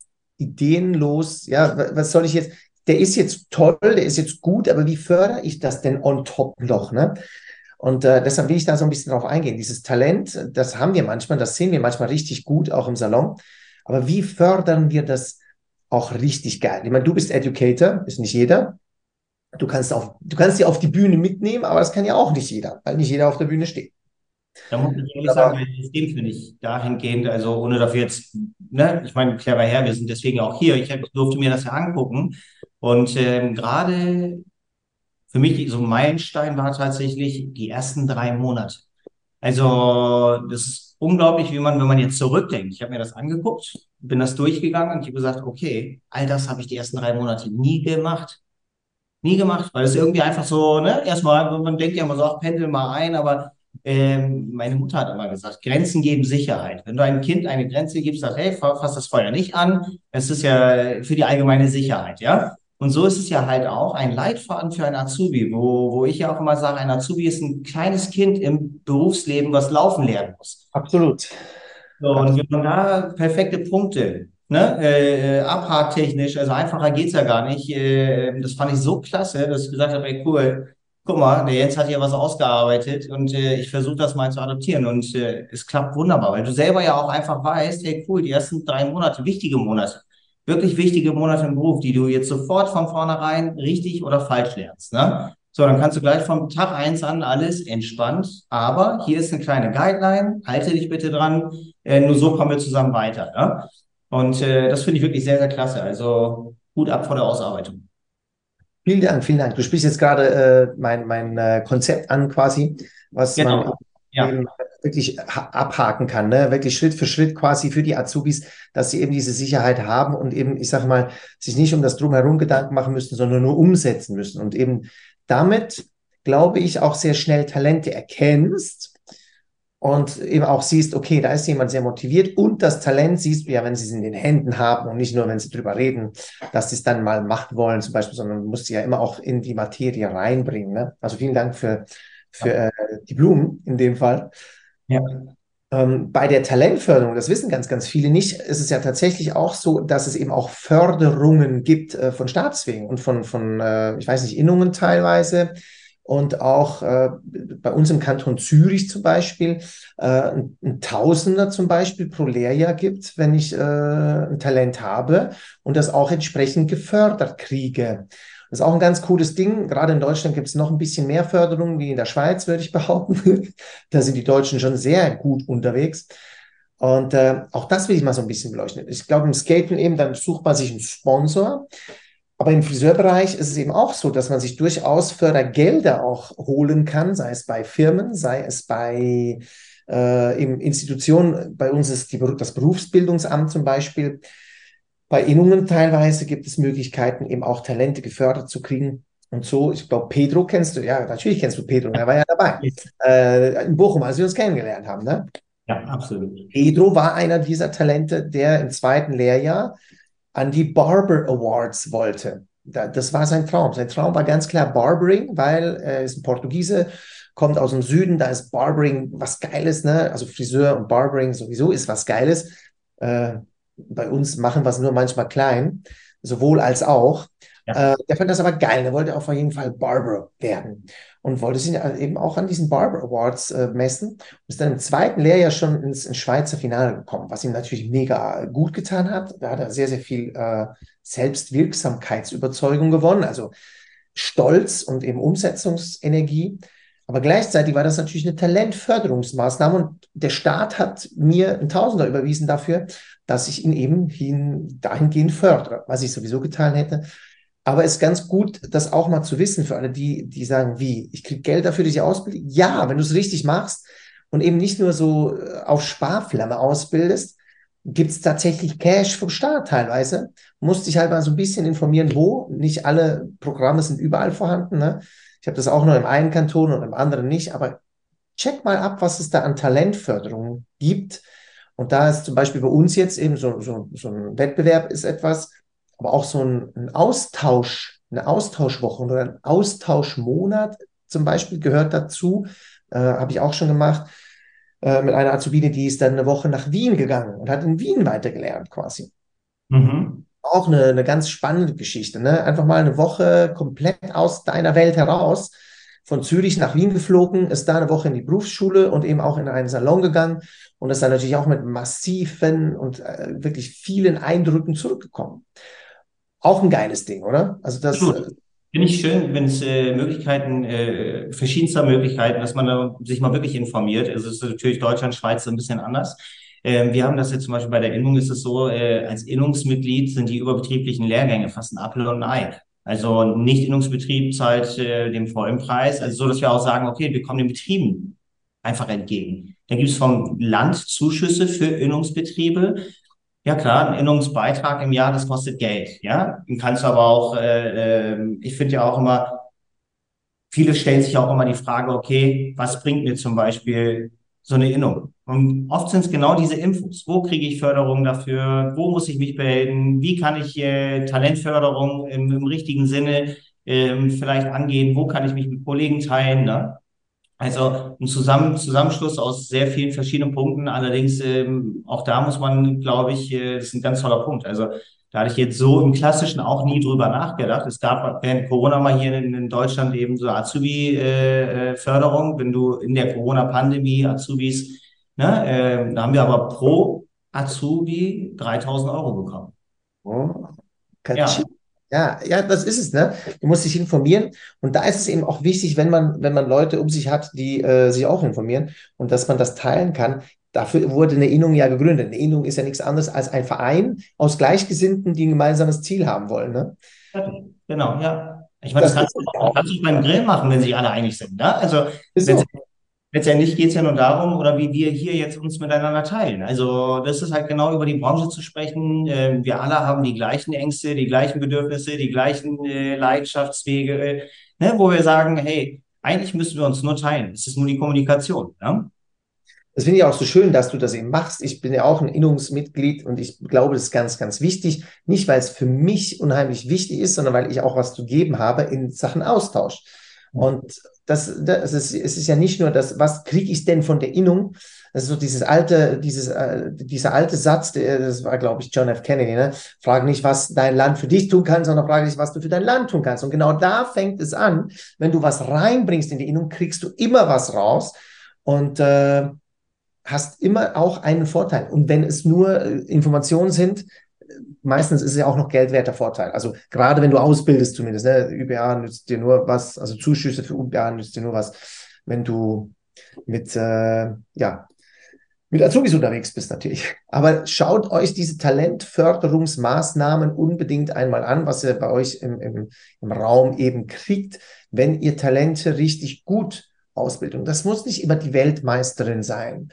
ideenlos. Ja, wa- was soll ich jetzt? Der ist jetzt toll, der ist jetzt gut, aber wie fördere ich das denn on top noch, ne? Und äh, deshalb will ich da so ein bisschen drauf eingehen. Dieses Talent, das haben wir manchmal, das sehen wir manchmal richtig gut, auch im Salon. Aber wie fördern wir das auch richtig geil? Ich meine, du bist Educator, ist nicht jeder. Du kannst auf, du kannst sie auf die Bühne mitnehmen, aber das kann ja auch nicht jeder, weil nicht jeder auf der Bühne steht. Da muss ich ehrlich sagen, Aber mein System finde ich dahingehend, also ohne dafür jetzt, ne, ich meine, clever her, wir sind deswegen auch hier. Ich hab- durfte mir das ja angucken. Und ähm, gerade für mich so ein Meilenstein war tatsächlich die ersten drei Monate. Also, das ist unglaublich, wie man, wenn man jetzt zurückdenkt. Ich habe mir das angeguckt, bin das durchgegangen und ich habe gesagt, okay, all das habe ich die ersten drei Monate nie gemacht. Nie gemacht, weil es irgendwie einfach so, ne, erstmal, man denkt ja immer so, ach, pendel mal ein, aber ähm, meine Mutter hat immer gesagt, Grenzen geben Sicherheit. Wenn du einem Kind eine Grenze gibst, sagst, hey, fa- fass das Feuer nicht an, es ist ja für die allgemeine Sicherheit, ja. Und so ist es ja halt auch ein Leitfaden für ein Azubi, wo, wo ich ja auch immer sage, ein Azubi ist ein kleines Kind im Berufsleben, was laufen lernen muss. absolut. So, und Absolut. wenn man da perfekte Punkte, ne, äh, abhaktechnisch, also einfacher geht's ja gar nicht. Äh, das fand ich so klasse, dass ich gesagt habe, ey, cool, guck mal, der Jens hat hier was ausgearbeitet und äh, ich versuche das mal zu adaptieren und äh, es klappt wunderbar, weil du selber ja auch einfach weißt, hey, cool, die ersten drei Monate, wichtige Monate, wirklich wichtige Monate im Beruf, die du jetzt sofort von vornherein richtig oder falsch lernst, ne? So, dann kannst du gleich vom Tag eins an alles entspannt, aber hier ist eine kleine Guideline, halte dich bitte dran, äh, nur so kommen wir zusammen weiter. Ne? Und äh, das finde ich wirklich sehr, sehr klasse. Also Hut ab vor der Ausarbeitung. Vielen Dank, vielen Dank. Du sprichst jetzt gerade äh, mein, mein äh, Konzept an, quasi, was man Genau. Ja. eben wirklich ha- abhaken kann, ne? Wirklich Schritt für Schritt quasi für die Azubis, dass sie eben diese Sicherheit haben und eben, ich sage mal, sich nicht um das Drumherum Gedanken machen müssen, sondern nur umsetzen müssen. Und eben damit, glaube ich, auch sehr schnell Talente erkennst und eben auch siehst, okay, da ist jemand sehr motiviert und das Talent siehst du ja, wenn sie es in den Händen haben und nicht nur, wenn sie drüber reden, dass sie es dann mal machen wollen zum Beispiel, sondern du musst sie ja immer auch in die Materie reinbringen. Ne? Also vielen Dank für, für äh, die Blumen in dem Fall. Ja. Ähm, bei der Talentförderung, das wissen ganz, ganz viele nicht, ist es ja tatsächlich auch so, dass es eben auch Förderungen gibt äh, von Staatswegen und von, von äh, ich weiß nicht, Innungen teilweise. Und auch äh, bei uns im Kanton Zürich zum Beispiel äh, ein, ein Tausender zum Beispiel pro Lehrjahr gibt, wenn ich äh, ein Talent habe und das auch entsprechend gefördert kriege. Das ist auch ein ganz cooles Ding. Gerade in Deutschland gibt es noch ein bisschen mehr Förderung wie in der Schweiz, würde ich behaupten. Da sind die Deutschen schon sehr gut unterwegs. Und äh, auch das will ich mal so ein bisschen beleuchten. Ich glaube, im Skaten eben, dann sucht man sich einen Sponsor. Aber im Friseurbereich ist es eben auch so, dass man sich durchaus Fördergelder auch holen kann, sei es bei Firmen, sei es bei äh, eben Institutionen. Bei uns ist die, das Berufsbildungsamt zum Beispiel. Bei Innungen teilweise gibt es Möglichkeiten, eben auch Talente gefördert zu kriegen. Und so, ich glaube, Pedro kennst du, ja, natürlich kennst du Pedro, er war ja dabei, äh, in Bochum, als wir uns kennengelernt haben, ne? Ja, absolut. Pedro war einer dieser Talente, der im zweiten Lehrjahr an die Barber Awards wollte. Das war sein Traum. Sein Traum war ganz klar Barbering, weil er ist ein Portugiese, kommt aus dem Süden, da ist Barbering was Geiles, ne? Also Friseur und Barbering sowieso ist was Geiles. Äh, bei uns machen wir es nur manchmal klein, sowohl als auch. Ja. Äh, der fand das aber geil. Er wollte auf jeden Fall Barber werden und wollte sich eben auch an diesen Barber Awards äh, messen. Und ist dann im zweiten Lehrjahr schon ins, ins Schweizer Finale gekommen, was ihm natürlich mega gut getan hat. Da hat er sehr, sehr viel äh, Selbstwirksamkeitsüberzeugung gewonnen, also Stolz und eben Umsetzungsenergie. Aber gleichzeitig war das natürlich eine Talentförderungsmaßnahme und der Staat hat mir einen Tausender überwiesen dafür, dass ich ihn eben hin, dahingehend fördere, was ich sowieso getan hätte. Aber es ist ganz gut, das auch mal zu wissen für alle, die, die sagen, wie, ich kriege Geld dafür, dass ich ausbilde. Ja, wenn du es richtig machst und eben nicht nur so äh, auf Sparflamme ausbildest, gibt es tatsächlich Cash vom Staat teilweise. Musst dich halt mal so ein bisschen informieren, wo. Nicht alle Programme sind überall vorhanden. Ne? Ich habe das auch nur im einen Kanton und im anderen nicht. Aber check mal ab, was es da an Talentförderung gibt. Und da ist zum Beispiel bei uns jetzt eben so, so, so ein Wettbewerb ist etwas, aber auch so ein, ein Austausch, eine Austauschwoche oder ein Austauschmonat zum Beispiel gehört dazu. Äh, habe ich auch schon gemacht äh, mit einer Azubine, die ist dann eine Woche nach Wien gegangen und hat in Wien weitergelernt quasi. Mhm. Auch eine, eine ganz spannende Geschichte, ne? Einfach mal eine Woche komplett aus deiner Welt heraus, von Zürich nach Wien geflogen, ist da eine Woche in die Berufsschule und eben auch in einen Salon gegangen und ist dann natürlich auch mit massiven und äh, wirklich vielen Eindrücken zurückgekommen. Auch ein geiles Ding, oder? Also das, äh, Absolut. Finde ich schön, wenn es äh, Möglichkeiten, äh, verschiedenster Möglichkeiten, dass man da sich mal wirklich informiert. Also es ist natürlich Deutschland, Schweiz so ein bisschen anders. Ähm, wir haben das jetzt zum Beispiel bei der Innung ist es so, äh, als Innungsmitglied sind die überbetrieblichen Lehrgänge fast ein Apfel und ein Ei. Also ein Nicht-Innungsbetrieb zahlt äh, den vollen Preis. Also so, dass wir auch sagen, okay, wir kommen den Betrieben einfach entgegen. Dann gibt es vom Land Zuschüsse für Innungsbetriebe. Ja klar, ein Innungsbeitrag im Jahr, das kostet Geld, ja. Den kannst du aber auch, äh, äh, ich finde ja auch immer, viele stellen sich auch immer die Frage, okay, was bringt mir zum Beispiel so eine Innung? Und oft sind es genau diese Infos. Wo kriege ich Förderung dafür? Wo muss ich mich melden? Wie kann ich äh, Talentförderung im, im richtigen Sinne ähm, vielleicht angehen? Wo kann ich mich mit Kollegen teilen? Ne? Also ein Zusammen Zusammenschluss aus sehr vielen verschiedenen Punkten. Allerdings ähm, auch da muss man, glaube ich, äh, das ist ein ganz toller Punkt. Also da hatte ich jetzt so im Klassischen auch nie drüber nachgedacht. Es gab während Corona mal hier in, in Deutschland eben so Azubi-Förderung. Wenn du in der Corona-Pandemie Azubis, ne, äh, da haben wir aber pro Azubi dreitausend Euro bekommen. oh, Ja, Katsching. Ja, ja, das ist es, ne? Du musst dich informieren. Und da ist es eben auch wichtig, wenn man, wenn man Leute um sich hat, die äh, sich auch informieren und dass man das teilen kann. Dafür wurde eine Innung ja gegründet. Eine Innung ist ja nichts anderes als ein Verein aus Gleichgesinnten, die ein gemeinsames Ziel haben wollen, ne? fertig. Genau, ja. Ich meine, das Das kannst ist du es auch, auch. kannst du beim Grill machen, wenn sich alle einig sind. Ne? Also Ist so. letztendlich geht es ja nur darum, oder wie wir hier jetzt uns miteinander teilen. Also das ist halt genau über die Branche zu sprechen. Ähm, wir alle haben die gleichen Ängste, die gleichen Bedürfnisse, die gleichen äh, Leidenschaftswege, äh, ne, wo wir sagen, hey, eigentlich müssen wir uns nur teilen. Es ist nur die Kommunikation. Ne? Das finde ich auch so schön, dass du das eben machst. Ich bin ja auch ein Innungsmitglied und ich glaube, das ist ganz, ganz wichtig. Nicht, weil es für mich unheimlich wichtig ist, sondern weil ich auch was zu geben habe in Sachen Austausch. Und das, das ist, es ist ja nicht nur das, was kriege ich denn von der Innung? Das ist so dieses alte, dieses, äh, dieser alte Satz, der, das war, glaube ich, John F. Kennedy, ne? Frag nicht, was dein Land für dich tun kann, sondern frage dich, was du für dein Land tun kannst. Und genau da fängt es an. Wenn du was reinbringst in die Innung, kriegst du immer was raus. Und äh, hast immer auch einen Vorteil. Und wenn es nur äh, Informationen sind, meistens ist es ja auch noch Geld wert der Vorteil. Also gerade wenn du ausbildest zumindest, ne, Ü B A nützt dir nur was, also Zuschüsse für U B A nützt dir nur was, wenn du mit, äh, ja, mit Azubis unterwegs bist natürlich. Aber schaut euch diese Talentförderungsmaßnahmen unbedingt einmal an, was ihr bei euch im, im, im Raum eben kriegt, wenn ihr Talente richtig gut ausbildet. Und das muss nicht immer die Weltmeisterin sein.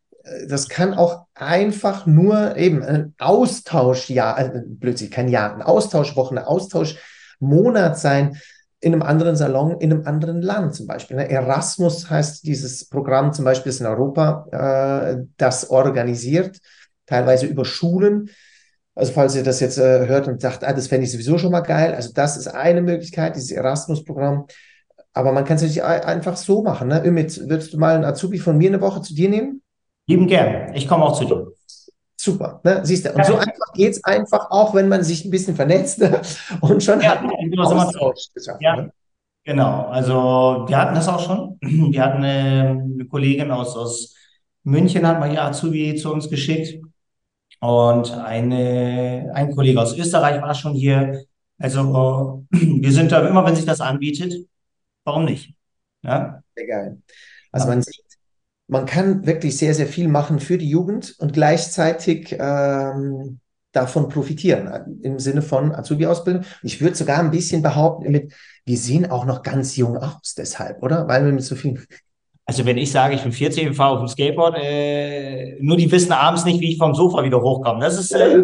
Das kann auch einfach nur eben ein Austauschjahr, äh, Blödsinn, kein Jahr, ein Austauschwoche, ein Austauschmonat sein. in einem anderen Salon, in einem anderen Land zum Beispiel. Ne? Erasmus heißt dieses Programm zum Beispiel, ist in Europa äh, das organisiert, teilweise über Schulen. Also falls ihr das jetzt äh, hört und sagt, ah, das fände ich sowieso schon mal geil. Also das ist eine Möglichkeit, dieses Erasmus-Programm. Aber man kann es natürlich einfach so machen. Ne? Ümit, würdest du mal einen Azubi von mir eine Woche zu dir nehmen? Lieben gern. Ich komme auch zu dir. Super, ne? Siehst du. Und so einfach geht es einfach, auch wenn man sich ein bisschen vernetzt, ne? Und schon Ja, hat man einen Austausch geschaffen. ja, Ne? genau. Also wir hatten das auch schon. Wir hatten eine, eine Kollegin aus, aus München, hat mal ihr Azubi zu uns geschickt. Und eine, ein Kollege aus Österreich war schon hier. Also wir sind da immer, wenn sich das anbietet, warum nicht? Ja? Sehr geil. Also man sieht, man kann wirklich sehr, sehr viel machen für die Jugend und gleichzeitig ähm, davon profitieren, im Sinne von Azubi-Ausbildung. Ich würde sogar ein bisschen behaupten, mit, wir sehen auch noch ganz jung aus deshalb, oder? Weil wir mit so viel... Also wenn ich sage, ich bin vierzig und fahre auf dem Skateboard, äh, nur die wissen abends nicht, wie ich vom Sofa wieder hochkomme. Das ist... Äh,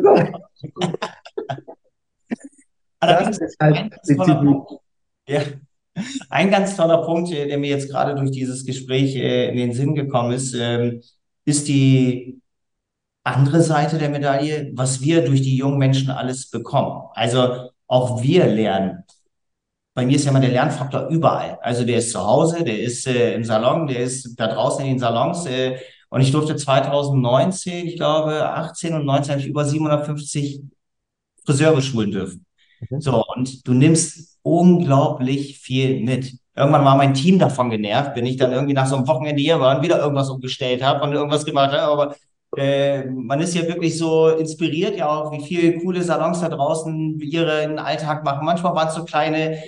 das ist halt ein, ja, ein ganz toller Punkt, der mir jetzt gerade durch dieses Gespräch äh, in den Sinn gekommen ist, ähm, ist die andere Seite der Medaille, was wir durch die jungen Menschen alles bekommen. Also auch wir lernen. Bei mir ist ja immer der Lernfaktor überall. Also der ist zu Hause, der ist äh, im Salon, der ist da draußen in den Salons. Äh, und ich durfte zwanzig neunzehn, ich glaube, achtzehn und neunzehn habe ich über siebenhundertfünfzig Friseure schulen dürfen. Mhm. So, und du nimmst unglaublich viel mit. Irgendwann war mein Team davon genervt, wenn ich dann irgendwie nach so einem Wochenende hier war und wieder irgendwas umgestellt habe und irgendwas gemacht habe. Aber äh, man ist ja wirklich so inspiriert, ja auch, wie viele coole Salons da draußen ihren Alltag machen. Manchmal waren es so kleine,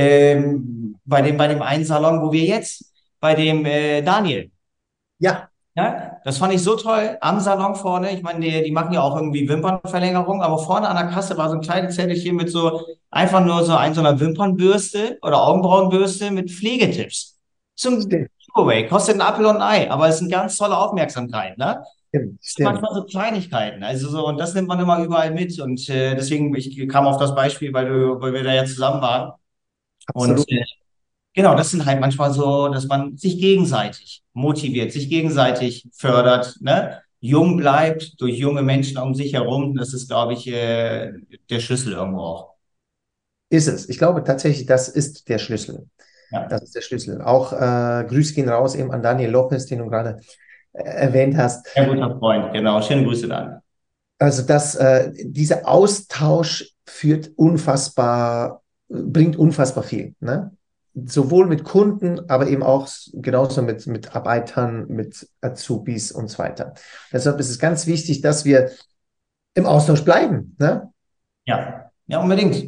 ähm, bei dem, bei dem einen Salon, wo wir jetzt, bei dem äh, Daniel. Ja. Ja, das fand ich so toll am Salon vorne. Ich meine, die, die machen ja auch irgendwie Wimpernverlängerung, aber vorne an der Kasse war so ein kleines Zettelchen mit so einfach nur so ein, so einer Wimpernbürste oder Augenbrauenbürste mit Pflegetipps. Zum Giveaway, kostet ein Apfel und ein Ei, aber es ist eine ganz tolle Aufmerksamkeit, ne? Stimmt, stimmt. Manchmal so Kleinigkeiten, also so, und das nimmt man immer überall mit. Und äh, deswegen, ich kam auf das Beispiel, weil du, weil wir da ja zusammen waren. Absolut. Und äh, genau, das sind halt manchmal so, dass man sich gegenseitig motiviert, sich gegenseitig fördert, ne? Jung bleibt durch junge Menschen um sich herum. Das ist, glaube ich, äh, der Schlüssel irgendwo auch. Ist es. Ich glaube tatsächlich, das ist der Schlüssel. Ja. Das ist der Schlüssel. Auch äh, Grüße gehen raus eben an Daniel Lopez, den du gerade äh, erwähnt hast. Sehr guter Freund, genau. Schöne Grüße dann. Also das, äh, dieser Austausch führt unfassbar, bringt unfassbar viel, ne? Sowohl mit Kunden, aber eben auch genauso mit, mit Arbeitern, mit Azubis und so weiter. Deshalb ist es ganz wichtig, dass wir im Austausch bleiben, ne? Ja, ja, unbedingt.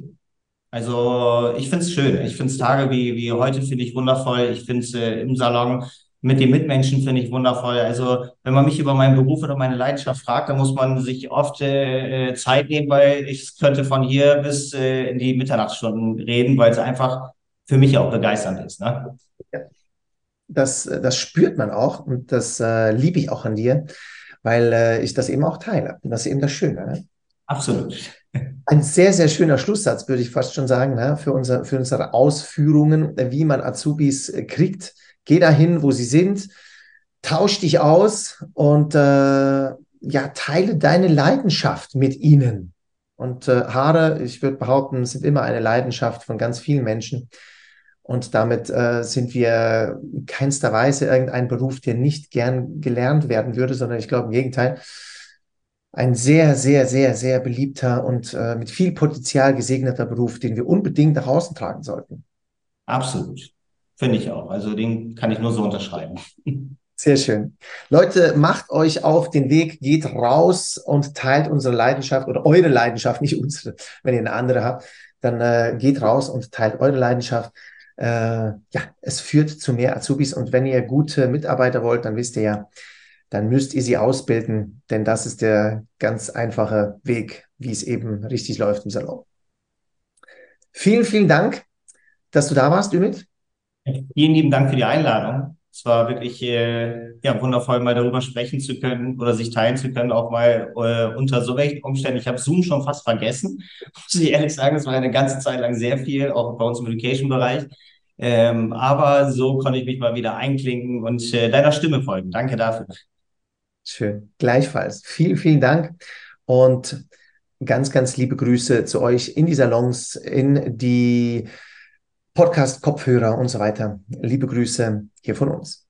Also ich finde es schön. Ich finde es Tage wie, wie heute finde ich wundervoll. Ich finde es äh, im Salon mit den Mitmenschen finde ich wundervoll. Also wenn man mich über meinen Beruf oder meine Leidenschaft fragt, dann muss man sich oft äh, Zeit nehmen, weil ich könnte von hier bis äh, in die Mitternachtsstunden reden, weil es einfach für mich auch begeisternd ist. Ne? Ja. Das, das spürt man auch und das äh, liebe ich auch an dir, weil äh, ich das eben auch teile. Und das ist eben das Schöne. Ne? Absolut. Ein sehr, sehr schöner Schlusssatz, würde ich fast schon sagen, ne? Für, unser, für unsere Ausführungen, wie man Azubis äh, kriegt. Geh dahin, wo sie sind, tausch dich aus und äh, ja, teile deine Leidenschaft mit ihnen. Und äh, Haare, ich würde behaupten, sind immer eine Leidenschaft von ganz vielen Menschen. Und damit äh, sind wir in keinster Weise irgendein Beruf, der nicht gern gelernt werden würde, sondern ich glaube im Gegenteil, ein sehr, sehr, sehr, sehr beliebter und äh, mit viel Potenzial gesegneter Beruf, den wir unbedingt nach außen tragen sollten. Absolut. Finde ich auch. Also den kann ich nur so unterschreiben. Sehr schön. Leute, macht euch auf den Weg, geht raus und teilt unsere Leidenschaft oder eure Leidenschaft, nicht unsere. Wenn ihr eine andere habt, dann äh, geht raus und teilt eure Leidenschaft. Äh, ja, es führt zu mehr Azubis und wenn ihr gute Mitarbeiter wollt, dann wisst ihr ja, dann müsst ihr sie ausbilden, denn das ist der ganz einfache Weg, wie es eben richtig läuft im Salon. Vielen, vielen Dank, dass du da warst, Ümit. Vielen lieben Dank für die Einladung. Es war wirklich äh, ja, wundervoll, mal darüber sprechen zu können oder sich teilen zu können, auch mal äh, unter so welchen Umständen. Ich habe Zoom schon fast vergessen, muss ich ehrlich sagen. Es war eine ganze Zeit lang sehr viel, auch bei uns im Education-Bereich. Ähm, aber so konnte ich mich mal wieder einklinken und äh, deiner Stimme folgen. Danke dafür. Schön. Gleichfalls. Vielen, vielen Dank und ganz, ganz liebe Grüße zu euch in die Salons, in die Podcast-Kopfhörer und so weiter. Liebe Grüße hier von uns.